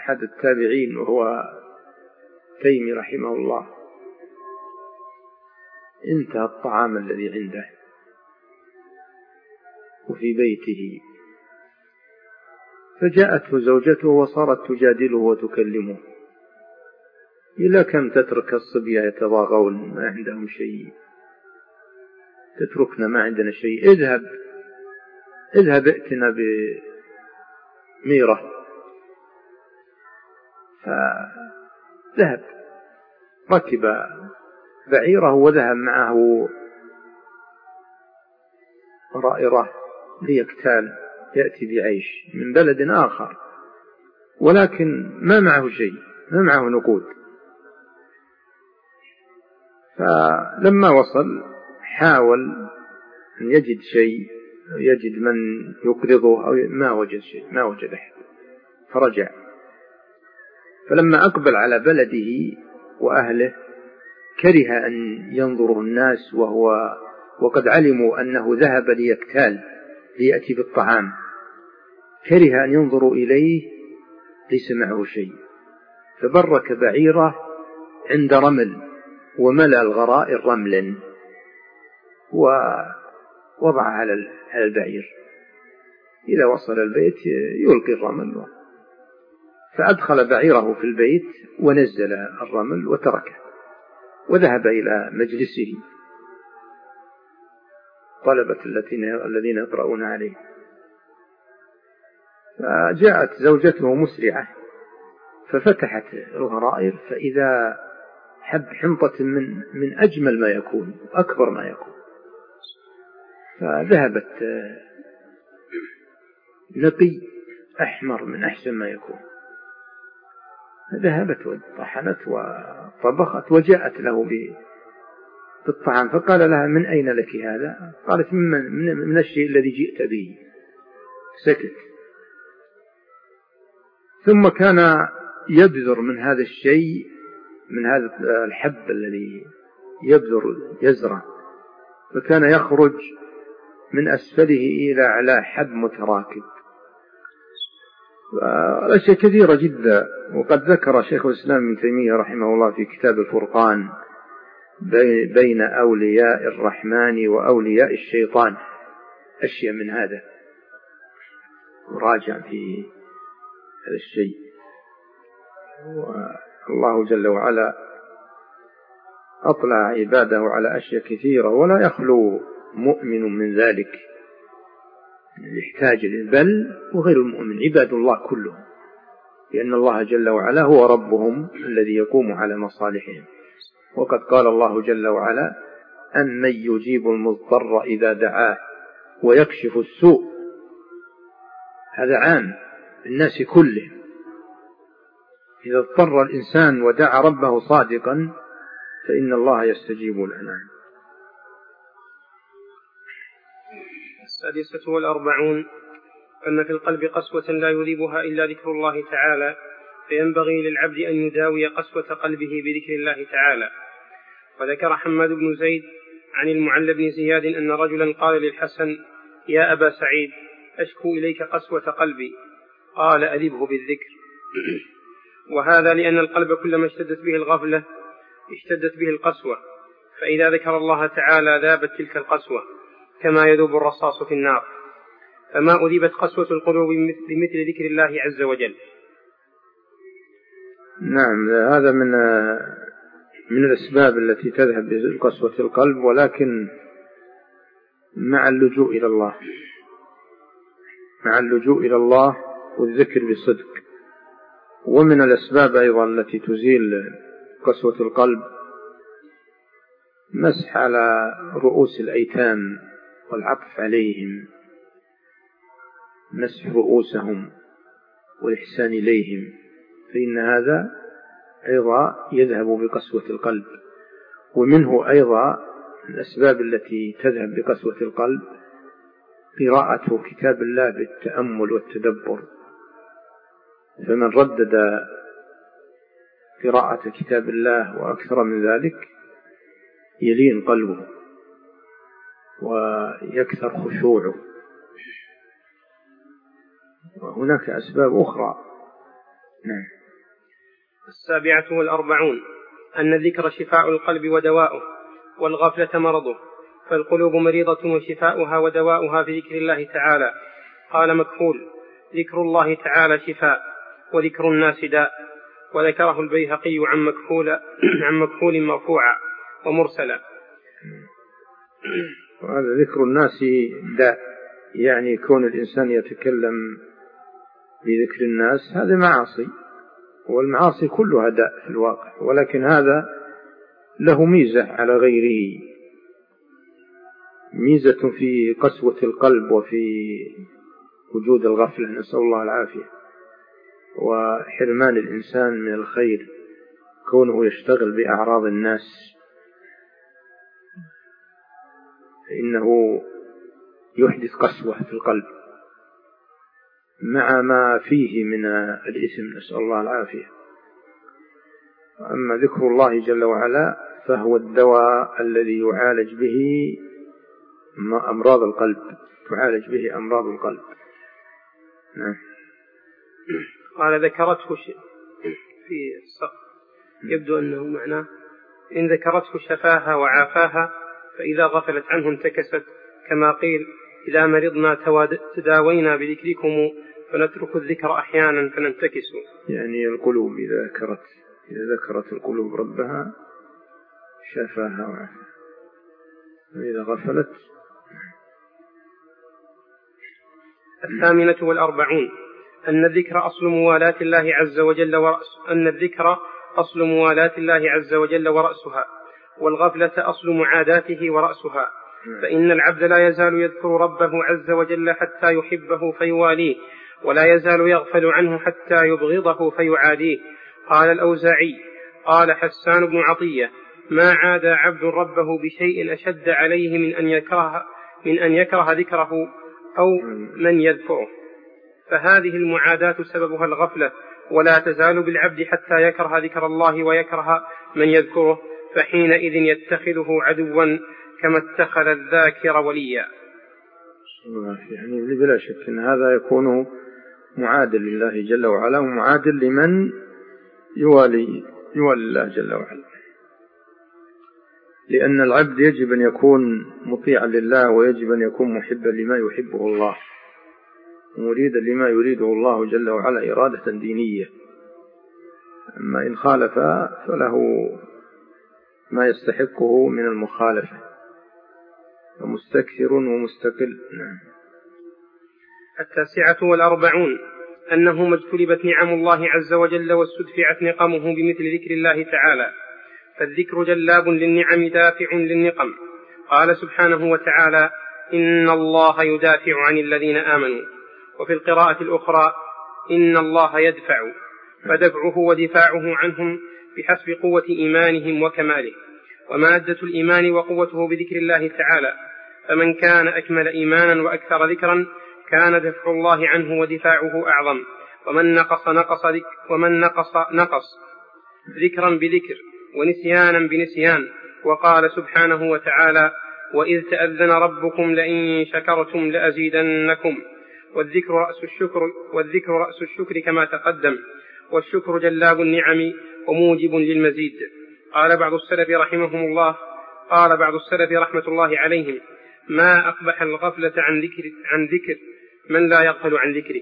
أحد التابعين وهو تيمي رحمه الله انتهى الطعام الذي عنده وفي بيته، فجاءته زوجته وصارت تجادله وتكلمه: إلى كم تترك الصبية يتضاغون ما عندهم شيء، تتركنا ما عندنا شيء، اذهب اذهب ائتنا بميرة. فذهب ركب بعيره وذهب معه رائرة ليكتال يأتي بعيش من بلد آخر، ولكن ما معه شيء، ما معه نقود. فلما وصل حاول أن يجد شيء، يجد من يقرضه، أو ما وجد شيء، ما وجد أحد، فرجع. فلما أقبل على بلده وأهله كره أن ينظر الناس وهو وقد علموا أنه ذهب ليكتال ليأتي بالطعام، كره أن ينظروا إليه ليس معه شيء، فبرك بعيره عند رمل وملأ الغرائر رملا ووضع على البعير، إذا وصل البيت يلقي الرمل، فأدخل بعيره في البيت ونزل الرمل وتركه وذهب إلى مجلسه طلبة الذين يقرؤون عليه. فجاءت زوجته مسرعة ففتحت الغرائر فإذا حب حنطة من من أجمل ما يكون، أكبر ما يكون. فذهبت نقي أحمر من أحسن ما يكون، ذهبت وطحنت وطبخت وجاءت له بالطعام، فقال لها: من أين لك هذا؟ قالت: من, من, من الشيء الذي جئت به. سكت. ثم كان يبذر من هذا الشيء، من هذا الحب الذي يبذر يزرع، فكان يخرج من أسفله إلى أعلى حب متراكب، أشياء كثيرة جدا. وقد ذكر شيخ الإسلام ابن تيمية رحمه الله في كتاب الفرقان بين أولياء الرحمن وأولياء الشيطان أشياء من هذا، وراجع في هذا الشيء. والله جل وعلا أطلع عباده على أشياء كثيرة، ولا يخلو مؤمن من ذلك، يحتاج، بل وغير المؤمن عباد الله كلهم، لأن الله جل وعلا هو ربهم الذي يقوم على مصالحهم. وقد قال الله جل وعلا: أمن يجيب المضطر إذا دعاه ويكشف السوء. هذا عام الناس كلهم، إذا اضطر الإنسان ودعا ربه صادقا فإن الله يستجيب لنا.
السادسة والأربعون: أن في القلب قسوة لا يذيبها إلا ذكر الله تعالى، فينبغي للعبد أن يداوي قسوة قلبه بذكر الله تعالى. وذكر حماد بن زيد عن المعلى بن زياد أن رجلا قال للحسن: يا أبا سعيد، أشكو إليك قسوة قلبي. قال: أذبه بالذكر. وهذا لأن القلب كلما اشتدت به الغفلة اشتدت به القسوة، فإذا ذكر الله تعالى ذابت تلك القسوة كما يذوب الرصاص في النار، فما أذيبت قسوة القلوب بمثل ذكر الله عز وجل.
نعم، هذا من من الأسباب التي تذهب بقسوة القلب، ولكن مع اللجوء إلى الله، مع اللجوء إلى الله والذكر بصدق. ومن الأسباب أيضا التي تزيل قسوة القلب مسح على رؤوس الأيتام والعطف عليهم، مسح رؤوسهم والإحسان إليهم، فإن هذا أيضا يذهب بقسوة القلب. ومنه أيضا الأسباب التي تذهب بقسوة القلب قراءة كتاب الله بالتأمل والتدبر، فمن ردد قراءة كتاب الله وأكثر من ذلك يلين قلبه ويكثر خشوعه. وهناك أسباب أخرى. نعم.
السابعة والأربعون أن الذكر شفاء القلب ودواؤه، والغفلة مرضه، فالقلوب مريضة وشفاؤها ودواؤها في ذكر الله تعالى. قال مكحول: ذكر الله تعالى شفاء، وذكر الناس داء. وذكره البيهقي عن مكحول عن مكحول مرفوعا ومرسلا.
وهذا ذكر الناس داء، يعني كون الإنسان يتكلم بذكر الناس هذا معاصي، والمعاصي كلها داء في الواقع، ولكن هذا له ميزة على غيره، ميزة في قسوة القلب وفي وجود الغفلة، نسأل الله العافية، وحرمان الإنسان من الخير كونه يشتغل بأعراض الناس، فإنه يحدث قسوة في القلب مع ما فيه من الإثم، نسأل الله العافية. أما ذكر الله جل وعلا فهو الدواء الذي يعالج به أمراض القلب، تعالج به أمراض القلب. نعم.
قال: ذكرته في السقف، يبدو أنه معناه إن ذكرته شفاها وعافاها، فإذا غفلت عنه انتكست، كما قيل: إذا مرضنا تداوينا بذكركم فنترك الذكر أحيانا فننتكس.
يعني القلوب إذا ذكرت إذا ذكرت القلوب ربها شفاها وعافاها، وإذا غفلت.
الثامنة والأربعون أن الذكر أصل موالاة الله عز وجل ورأس أن الذكر أصل موالاة الله عز وجل ورأسها، والغفلة أصل معاداته ورأسها. فإن العبد لا يزال يذكر ربه عز وجل حتى يحبه فيواليه، ولا يزال يغفل عنه حتى يبغضه فيعاديه. قال الأوزاعي: قال حسان بن عطية: ما عاد عبد ربه بشيء أشد عليه من أن يكره من أن يكره ذكره أو من يذكره. فهذه المعاداة سببها الغفلة، ولا تزال بالعبد حتى يكره ذكر الله ويكره من يذكره، فحينئذ يتخذه عدوا كما اتخذ الذاكر وليا.
يعني بلا شك أن هذا يكون معادل لله جل وعلا، ومعادل لمن يوالي يوالي الله جل وعلا، لأن العبد يجب أن يكون مطيعا لله، ويجب أن يكون محبا لما يحبه الله، مريدا لما يريده الله جل وعلا إرادة دينية. أما إن خالف فله ما يستحقه من المخالفة، ومستكثر ومستقل. نعم.
التاسعة والأربعون أنه ما اجتلبت نعم الله عز وجل واستدفعت نقمه بمثل ذكر الله تعالى، فالذكر جلاب للنعم دافع للنقم. قال سبحانه وتعالى: إن الله يدافع عن الذين آمنوا. وفي القراءة الأخرى: إن الله يدفع، فدفعه ودفاعه عنهم بحسب قوة إيمانهم وكماله. ومادة الإيمان وقوته بذكر الله تعالى، فمن كان أكمل إيمانا وأكثر ذكرا كان دفع الله عنه ودفاعه أعظم، ومن نقص نقص ذكر ومن نقص نقص ذكرا بذكر ونسيانا بنسيان. وقال سبحانه وتعالى: وإذ تأذن ربكم لئن شكرتم لأزيدنكم. والذكر رأس الشكر والذكر رأس الشكر كما تقدم، والشكر جلاب النعم وموجب للمزيد. قال بعض السلف رحمهم الله قال بعض السلف رحمة الله عليهم: ما أقبح الغفلة عن ذكر عن ذكر من لا يغفل عن ذكرك.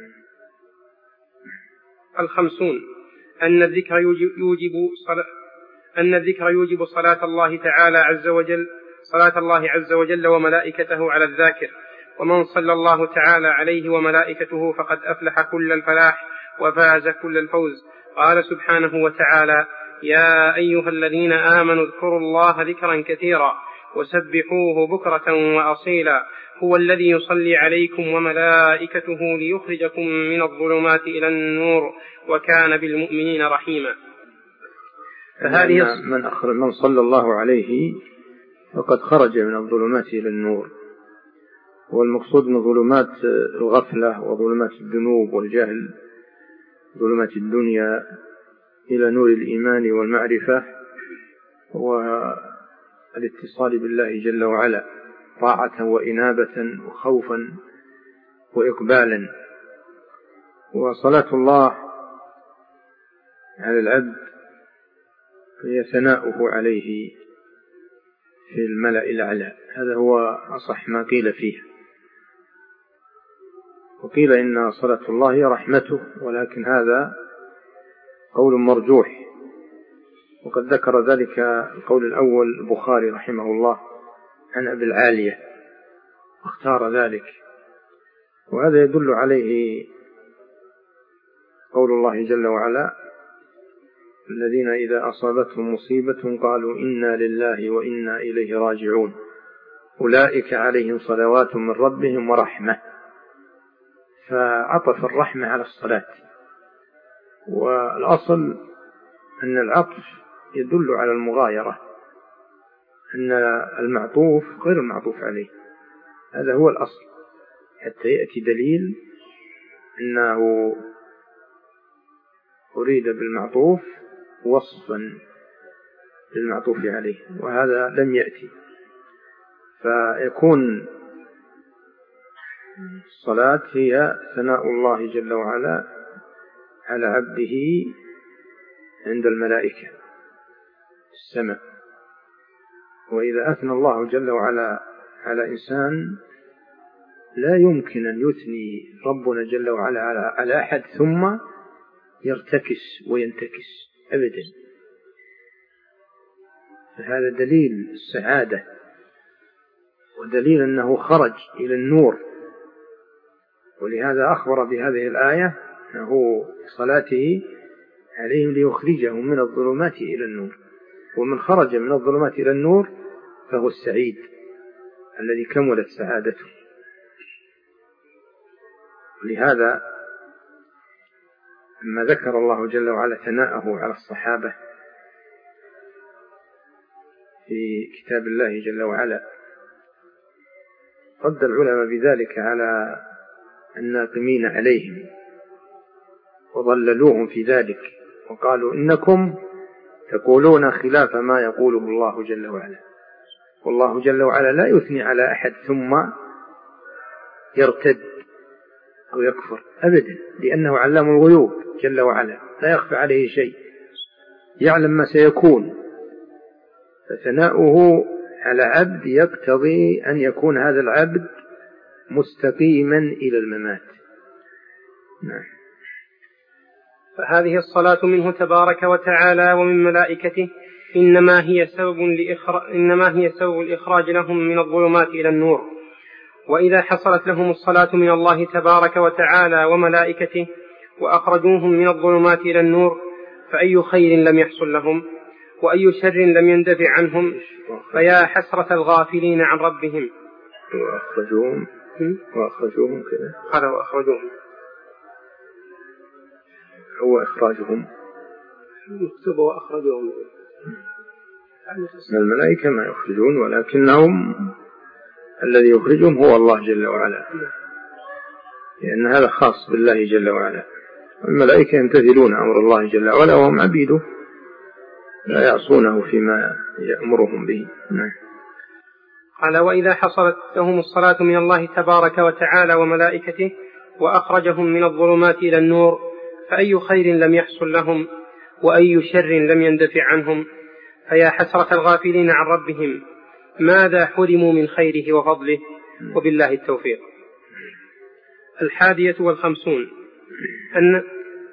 الخمسون أن الذكر يوجب صلاة أن الذكر يوجب صلاة الله تعالى عز وجل صلاة الله عز وجل وملائكته على الذاكر، ومن صلى الله تعالى عليه وملائكته فقد أفلح كل الفلاح وفاز كل الفوز. قال سبحانه وتعالى: يا أيها الذين آمنوا اذكروا الله ذكرا كثيرا وسبحوه بكرة وأصيلا، هو الذي يصلي عليكم وملائكته ليخرجكم من الظلمات إلى النور وكان بالمؤمنين رحيما.
فهذه من أخرج من صلى الله عليه فقد خرج من الظلمات إلى النور، والمقصود من ظلمات الغفلة وظلمات الذنوب والجهل، ظلمات الدنيا، إلى نور الإيمان والمعرفة والاتصال بالله جل وعلا طاعة وإنابة وخوفا وإقبالا. وصلاة الله على العبد هي ثناؤه عليه في الملأ الأعلى، هذا هو أصح ما قيل فيه. وقيل إن صلاة الله هي رحمته، ولكن هذا قول مرجوح، وقد ذكر ذلك القول الأول البخاري رحمه الله عن أبي العالية واختار ذلك. وهذا يدل عليه قول الله جل وعلا: الذين إذا أصابتهم مصيبة قالوا إنا لله وإنا إليه راجعون أولئك عليهم صلوات من ربهم ورحمة. فعطف الرحمة على الصلاة، والأصل أن العطف يدل على المغايرة، أن المعطوف غير المعطوف عليه، هذا هو الأصل، حتى يأتي دليل أنه أريد بالمعطوف وصفا للمعطوف عليه، وهذا لم يأتي. فيكون الصلاة هي ثناء الله جل وعلا على عبده عند الملائكة السماء. وإذا أثنى الله جل وعلا على إنسان لا يمكن أن يثني ربنا جل وعلا على أحد ثم يرتكس وينتكس أبدا. فهذا دليل السعادة، ودليل أنه خرج إلى النور. ولهذا أخبر بهذه الآية أنه صلاته عليهم ليخرجهم من الظلمات إلى النور، ومن خرج من الظلمات إلى النور فهو السعيد الذي كملت سعادته. لهذا لما ذكر الله جل وعلا ثناءه على الصحابة في كتاب الله جل وعلا، رد العلماء بذلك على الناقمين عليهم وضللوهم في ذلك، وقالوا إنكم تقولون خلاف ما يقوله الله جل وعلا، والله جل وعلا لا يثني على أحد ثم يرتد أو يكفر أبدا، لأنه علام الغيوب جل وعلا لا يخفى عليه شيء، يعلم ما سيكون. فثناؤه على عبد يقتضي أن يكون هذا العبد مستقيما إلى الممات. نعم.
فهذه الصلاة منه تبارك وتعالى ومن ملائكته إنما هي سبب لإخراج إنما هي سبب الإخراج لهم من الظلمات إلى النور. وإذا حصلت لهم الصلاة من الله تبارك وتعالى وملائكته وأخرجوهم من الظلمات إلى النور، فأي خير لم يحصل لهم، وأي شر لم يندفع عنهم، فيا حسرة الغافلين عن ربهم.
وأخرجوهم وأخرجوهم كذا
قال وأخرجوهم،
هو إخراجهم
مكتوب وأخرجوهم.
الملائكة ما يخرجون، ولكنهم الذي يخرجهم هو الله جل وعلا، لأن هذا خاص بالله جل وعلا. الملائكة يمتثلون أمر الله جل وعلا وهم عبيده لا يعصونه فيما يأمرهم به. نعم.
قال وإذا حصلت لهم الصلاة من الله تبارك وتعالى وملائكته وأخرجهم من الظلمات إلى النور، فأي خير لم يحصل لهم، وأي شر لم يندفع عنهم، فيا حسرة الغافلين عن ربهم ماذا حرموا من خيره وفضله، وبالله التوفيق. الحادية والخمسون أن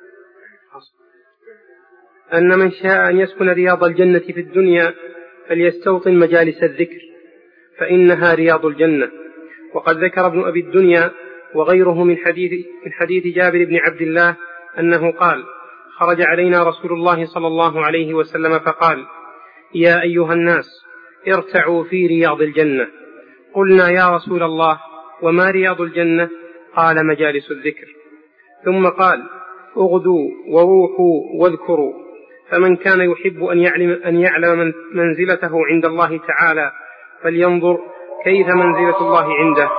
أن من شاء أن يسكن رياض الجنة في الدنيا فليستوطن مجالس الذكر، فإنها رياض الجنة. وقد ذكر ابن أبي الدنيا وغيره من حديث, من حديث جابر بن عبد الله أنه قال: خرج علينا رسول الله صلى الله عليه وسلم فقال: يا أيها الناس ارتعوا في رياض الجنة. قلنا: يا رسول الله وما رياض الجنة؟ قال: مجالس الذكر. ثم قال: اغدوا وروحوا واذكروا، فمن كان يحب أن يعلم, أن يعلم منزلته عند الله تعالى فلينظر كيف منزلة الله عنده.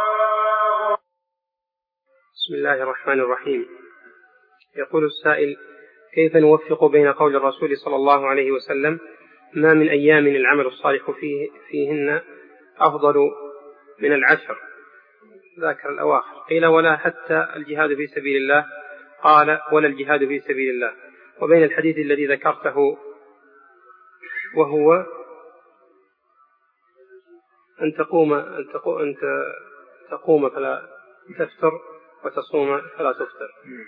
بسم الله الرحمن الرحيم. يقول السائل: كيف نوفق بين قول الرسول صلى الله عليه وسلم: ما من أيام العمل الصالح فيه فيهن أفضل من العشر، ذاكر الأواخر. قيل: ولا حتى الجهاد في سبيل الله؟ قال: ولا الجهاد في سبيل الله. وبين الحديث الذي ذكرته وهو أن تقوم أن تقوم, أن تقوم فلا تفطر وتصوم فلا تفطر.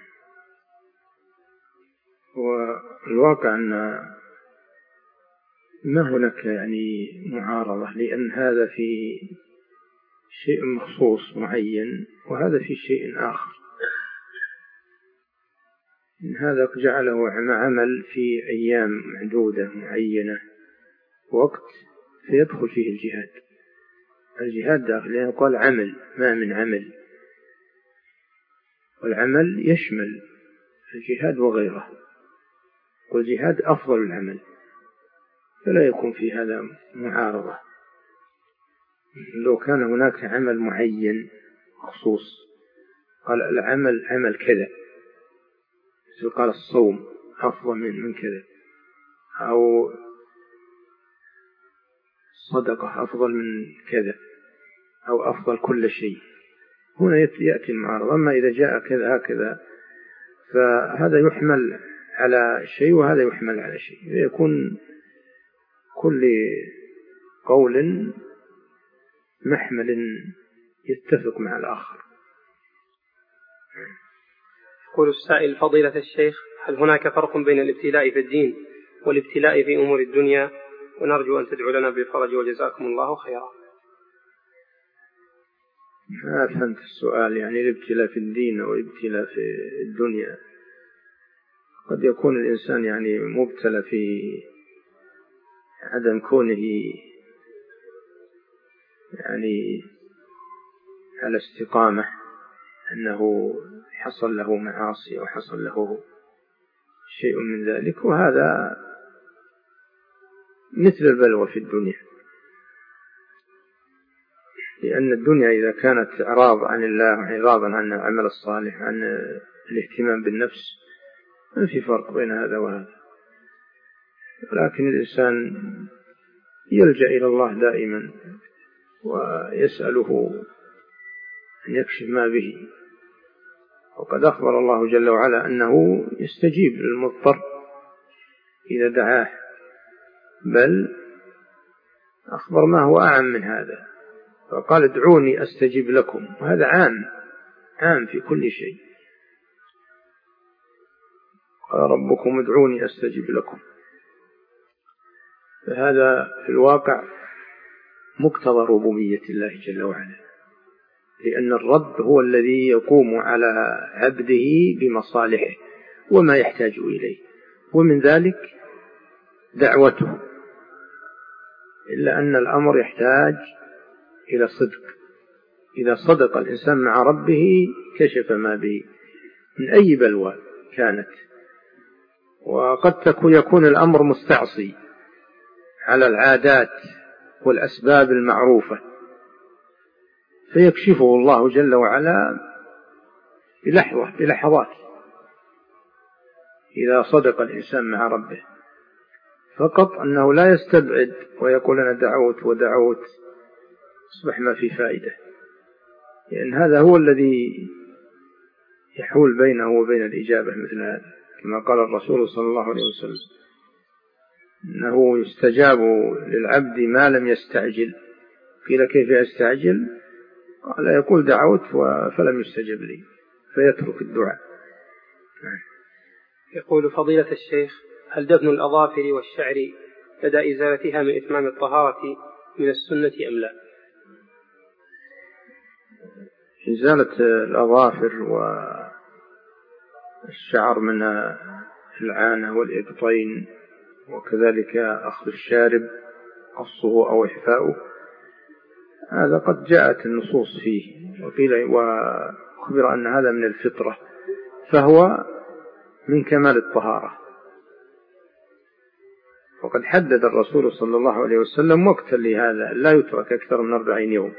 والواقع أن ما هناك يعني معارضة، لأن هذا في شيء مخصوص معين وهذا في شيء آخر. إن هذا جعله عمل في أيام معدودة معينة وقت فيدخل فيه الجهاد. الجهاد داخل يقال عمل، ما من عمل، والعمل يشمل الجهاد وغيره، والجهاد أفضل العمل، فلا يكون في هذا معارضة. لو كان هناك عمل معين خصوص قال العمل عمل كذا، قال الصوم أفضل من من كذا، أو الصدقة أفضل من كذا، أو أفضل كل شيء، هنا يأتي المعارضة. أما إذا جاء كذا هكذا فهذا يحمل على شيء وهذا يحمل على شيء، يكون كل قول محمل يتفق مع الآخر.
يقول السائل: فضيلة الشيخ، هل هناك فرق بين الابتلاء في الدين والابتلاء في أمور الدنيا؟ ونرجو أن تدعو لنا بالفرج وجزاكم الله خيرا.
ما فهمت السؤال، يعني الابتلاء في الدين أو الابتلاء في الدنيا؟ قد يكون الإنسان يعني مبتلى في عدم كونه يعني على استقامة، أنه حصل له معاصي أو حصل له شيء من ذلك، وهذا مثل البلوى في الدنيا، لأن الدنيا إذا كانت إعراض عن الله وإعراضا عن العمل الصالح عن الاهتمام بالنفس ما في فرق بين هذا وهذا. ولكن الإنسان يلجأ إلى الله دائما ويسأله أن يكشف ما به، وقد أخبر الله جل وعلا أنه يستجيب للمضطر إذا دعاه، بل أخبر ما هو أعم من هذا، فقال: ادعوني أستجيب لكم، وهذا عام عام في كل شيء. قال: ربكم ادعوني أستجيب لكم. فهذا في الواقع مقتضى ربوبية الله جل وعلا، لأن الرب هو الذي يقوم على عبده بمصالحه وما يحتاج إليه، ومن ذلك دعوته، إلا أن الأمر يحتاج إلى صدق. إذا صدق الإنسان مع ربه كشف ما به من أي بلوى كانت، وقد يكون الأمر مستعصي على العادات والأسباب المعروفة، فيكشفه الله جل وعلا بلحظة بلحظات إذا صدق الإنسان مع ربه، فقط أنه لا يستبعد ويقول أنا دعوت ودعوت أصبح ما في فائدة، لأن هذا هو الذي يحول بينه وبين الإجابة مثل هذا، كما قال الرسول صلى الله عليه وسلم: إنه يستجاب للعبد ما لم يستعجل. قيل: كيف يستعجل؟ قال: يقول دعوت فلم يستجب لي، فيترك الدعاء.
يقول: فضيلة الشيخ، هل دفن الأظافر والشعر لدى إزالتها من إتمام الطهارة من السنة أم لا؟
إزالة الأظافر والشعر من العانة والإبطين، وكذلك أخذ الشارب قصه أو إحفاؤه، هذا قد جاءت النصوص فيه، وقيل وأخبر أن هذا من الفطرة، فهو من كمال الطهارة. وقد حدد الرسول صلى الله عليه وسلم وقتا لهذا، لا يترك أكثر من أربعين يوم،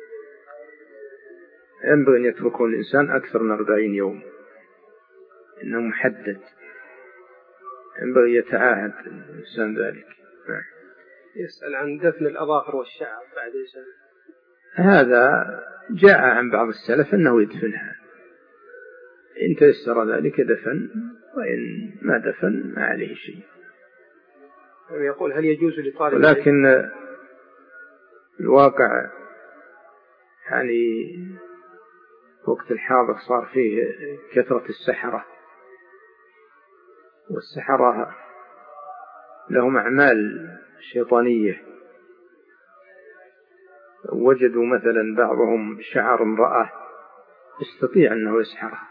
ينبغي أن يتركه الإنسان أكثر من أربعين يوم، إنه محدد، ينبغي يتعاهد الإنسان ذلك.
يسأل عن دفن الأظافر والشعر بعد إنسان.
هذا جاء عن بعض السلف أنه يدفنها، إن تيسر ذلك دفن، وإن ما دفن ما عليه شيء.
يقول هل يجوز لطالب
ولكن الواقع يعني وقت الحاضر صار فيه كثرة السحرة، والسحرة لهم أعمال شيطانية. وجدوا مثلا بعضهم شعر امرأة يستطيع أنه يسحرها،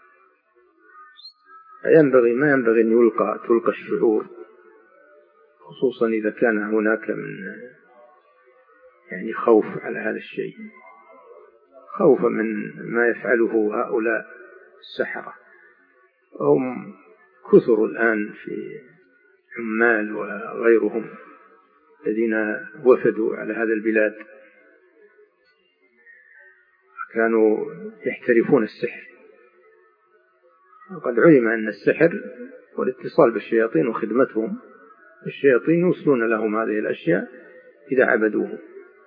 ينبغي ما ينبغي أن يلقى تلقى الشعور، خصوصا إذا كان هناك من يعني خوف على هذا الشيء، خوفا من ما يفعله هؤلاء السحرة. هم كثر الآن في عمال وغيرهم الذين وفدوا على هذا البلاد، كانوا يحترفون السحر. وقد علم أن السحر والاتصال بالشياطين وخدمتهم، الشياطين يوصلون لهم هذه الأشياء إذا عبدوه.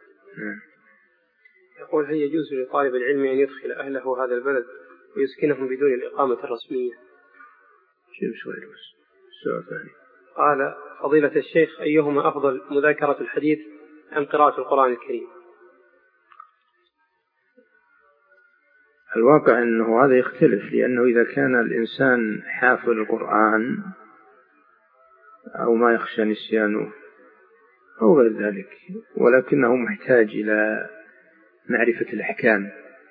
يقول هل يجوز لطالب العلم أن يدخل أهله هذا البلد ويسكنهم بدون الإقامة الرسمية؟
شيء مش غير بس السؤال ثاني.
قال فضيلة الشيخ أيهما أفضل، مذاكرة الحديث أم قراءة القرآن الكريم؟
الواقع أنه هذا يختلف، لأنه إذا كان الإنسان حافظ القرآن أو ما يخشى نسيانه أو غير ذلك، ولكنه محتاج إلى معرفة الأحكام،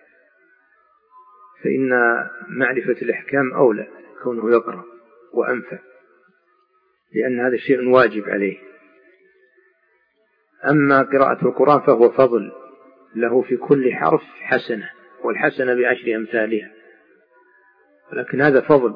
فإن معرفة الأحكام أولى كونه يقرأ وأنفع، لأن هذا شيء واجب عليه. أما قراءة القرآن فهو فضل له، في كل حرف حسنة، والحسنة بعشر أمثالها، ولكن هذا فضل.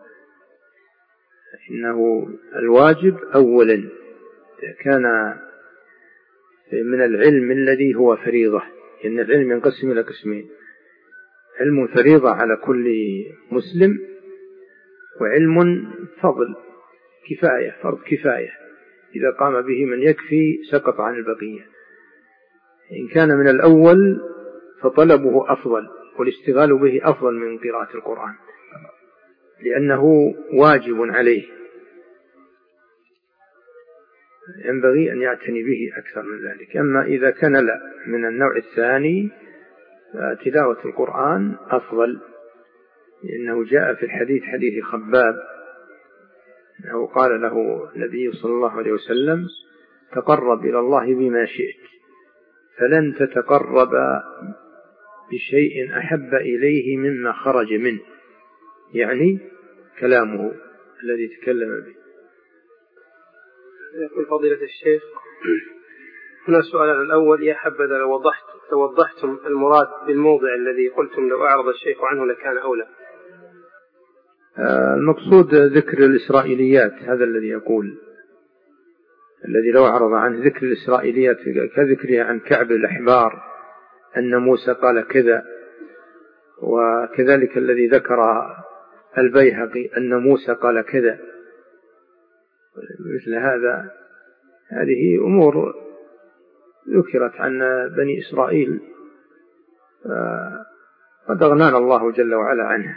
إنه الواجب أولا كان من العلم الذي هو فريضة، إن العلم ينقسم إلى قسمين: علم فريضة على كل مسلم، وعلم فضل كفاية، فرض كفاية، إذا قام به من يكفي سقط عن البقية. إن كان من الأول فطلبه أفضل، والاشتغال به أفضل من قراءة القرآن، لأنه واجب عليه، ينبغي أن يعتني به أكثر من ذلك. أما إذا كان لا من النوع الثاني فتلاوة القرآن أفضل، لأنه جاء في الحديث حديث خباب أنه قال له النبي صلى الله عليه وسلم: تقرب إلى الله بما شئت فلن تتقرب بشيء أحب إليه مما خرج منه، يعني كلامه الذي تكلم به.
يقول فضيلة الشيخ هنا سؤال الأول: يا حبذا لو وضحت لو وضحتم المراد بالموضع الذي قلتم لو أعرض الشيخ عنه لكان أولى.
المقصود ذكر الإسرائيليات، هذا الذي يقول الذي لو أعرض عنه ذكر الإسرائيليات، كذكره عن كعب الأحبار أن موسى قال كذا، وكذلك الذي ذكر البيهقي أن موسى قال كذا، مثل هذا. هذه أمور ذكرت عن بني إسرائيل قد أغنانا الله جل وعلا عنها،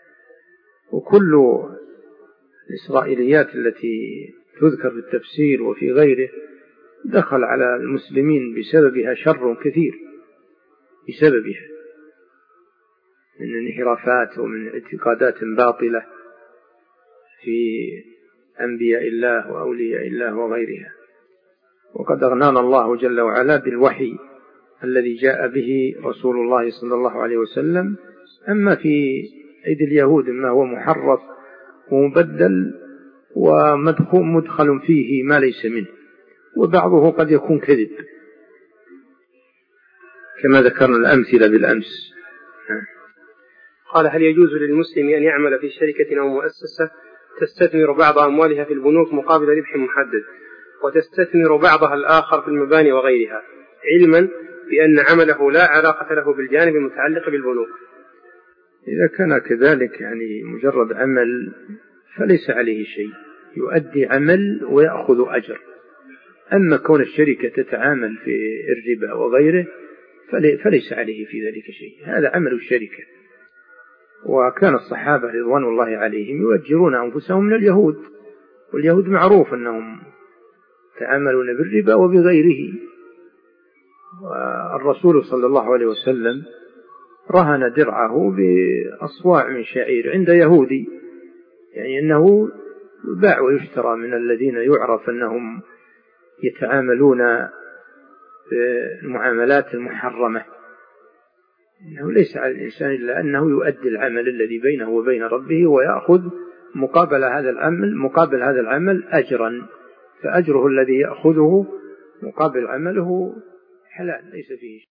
وكل الإسرائيليات التي تذكر في التفسير وفي غيره دخل على المسلمين بسببها شر كثير، بسببها من انحرافات ومن اعتقادات باطلة في أنبياء الله وأولياء الله وغيرها. وقد أغنانا الله جل وعلا بالوحي الذي جاء به رسول الله صلى الله عليه وسلم. أما في أيدي اليهود ما هو محرف ومبدل ومدخل فيه ما ليس منه، وبعضه قد يكون كذب كما ذكرنا الأمثلة بالأمس.
قال: هل يجوز للمسلم أن يعمل في شركة أو مؤسسة تستثمر بعض أموالها في البنوك مقابل ربح محدد، وتستثمر بعضها الآخر في المباني وغيرها، علما بأن عمله لا علاقة له بالجانب المتعلق بالبنوك؟
إذا كان كذلك يعني مجرد عمل فليس عليه شيء، يؤدي عمل ويأخذ أجر. أما كون الشركة تتعامل في الربا وغيره فليس عليه في ذلك شيء، هذا عمل الشركة. وكان الصحابة رضوان الله عليهم يؤجرون أنفسهم من اليهود، واليهود معروف أنهم تعاملون بالربا وبغيره. والرسول صلى الله عليه وسلم رهن درعه بأصواع من شعير عند يهودي، يعني أنه يباع ويشترى من الذين يعرف أنهم يتعاملون بالمعاملات المحرمة. إنه ليس على الإنسان إلا أنه يؤدي العمل الذي بينه وبين ربه ويأخذ مقابل هذا العمل مقابل هذا العمل أجرا، فأجره الذي يأخذه مقابل عمله حلال ليس فيه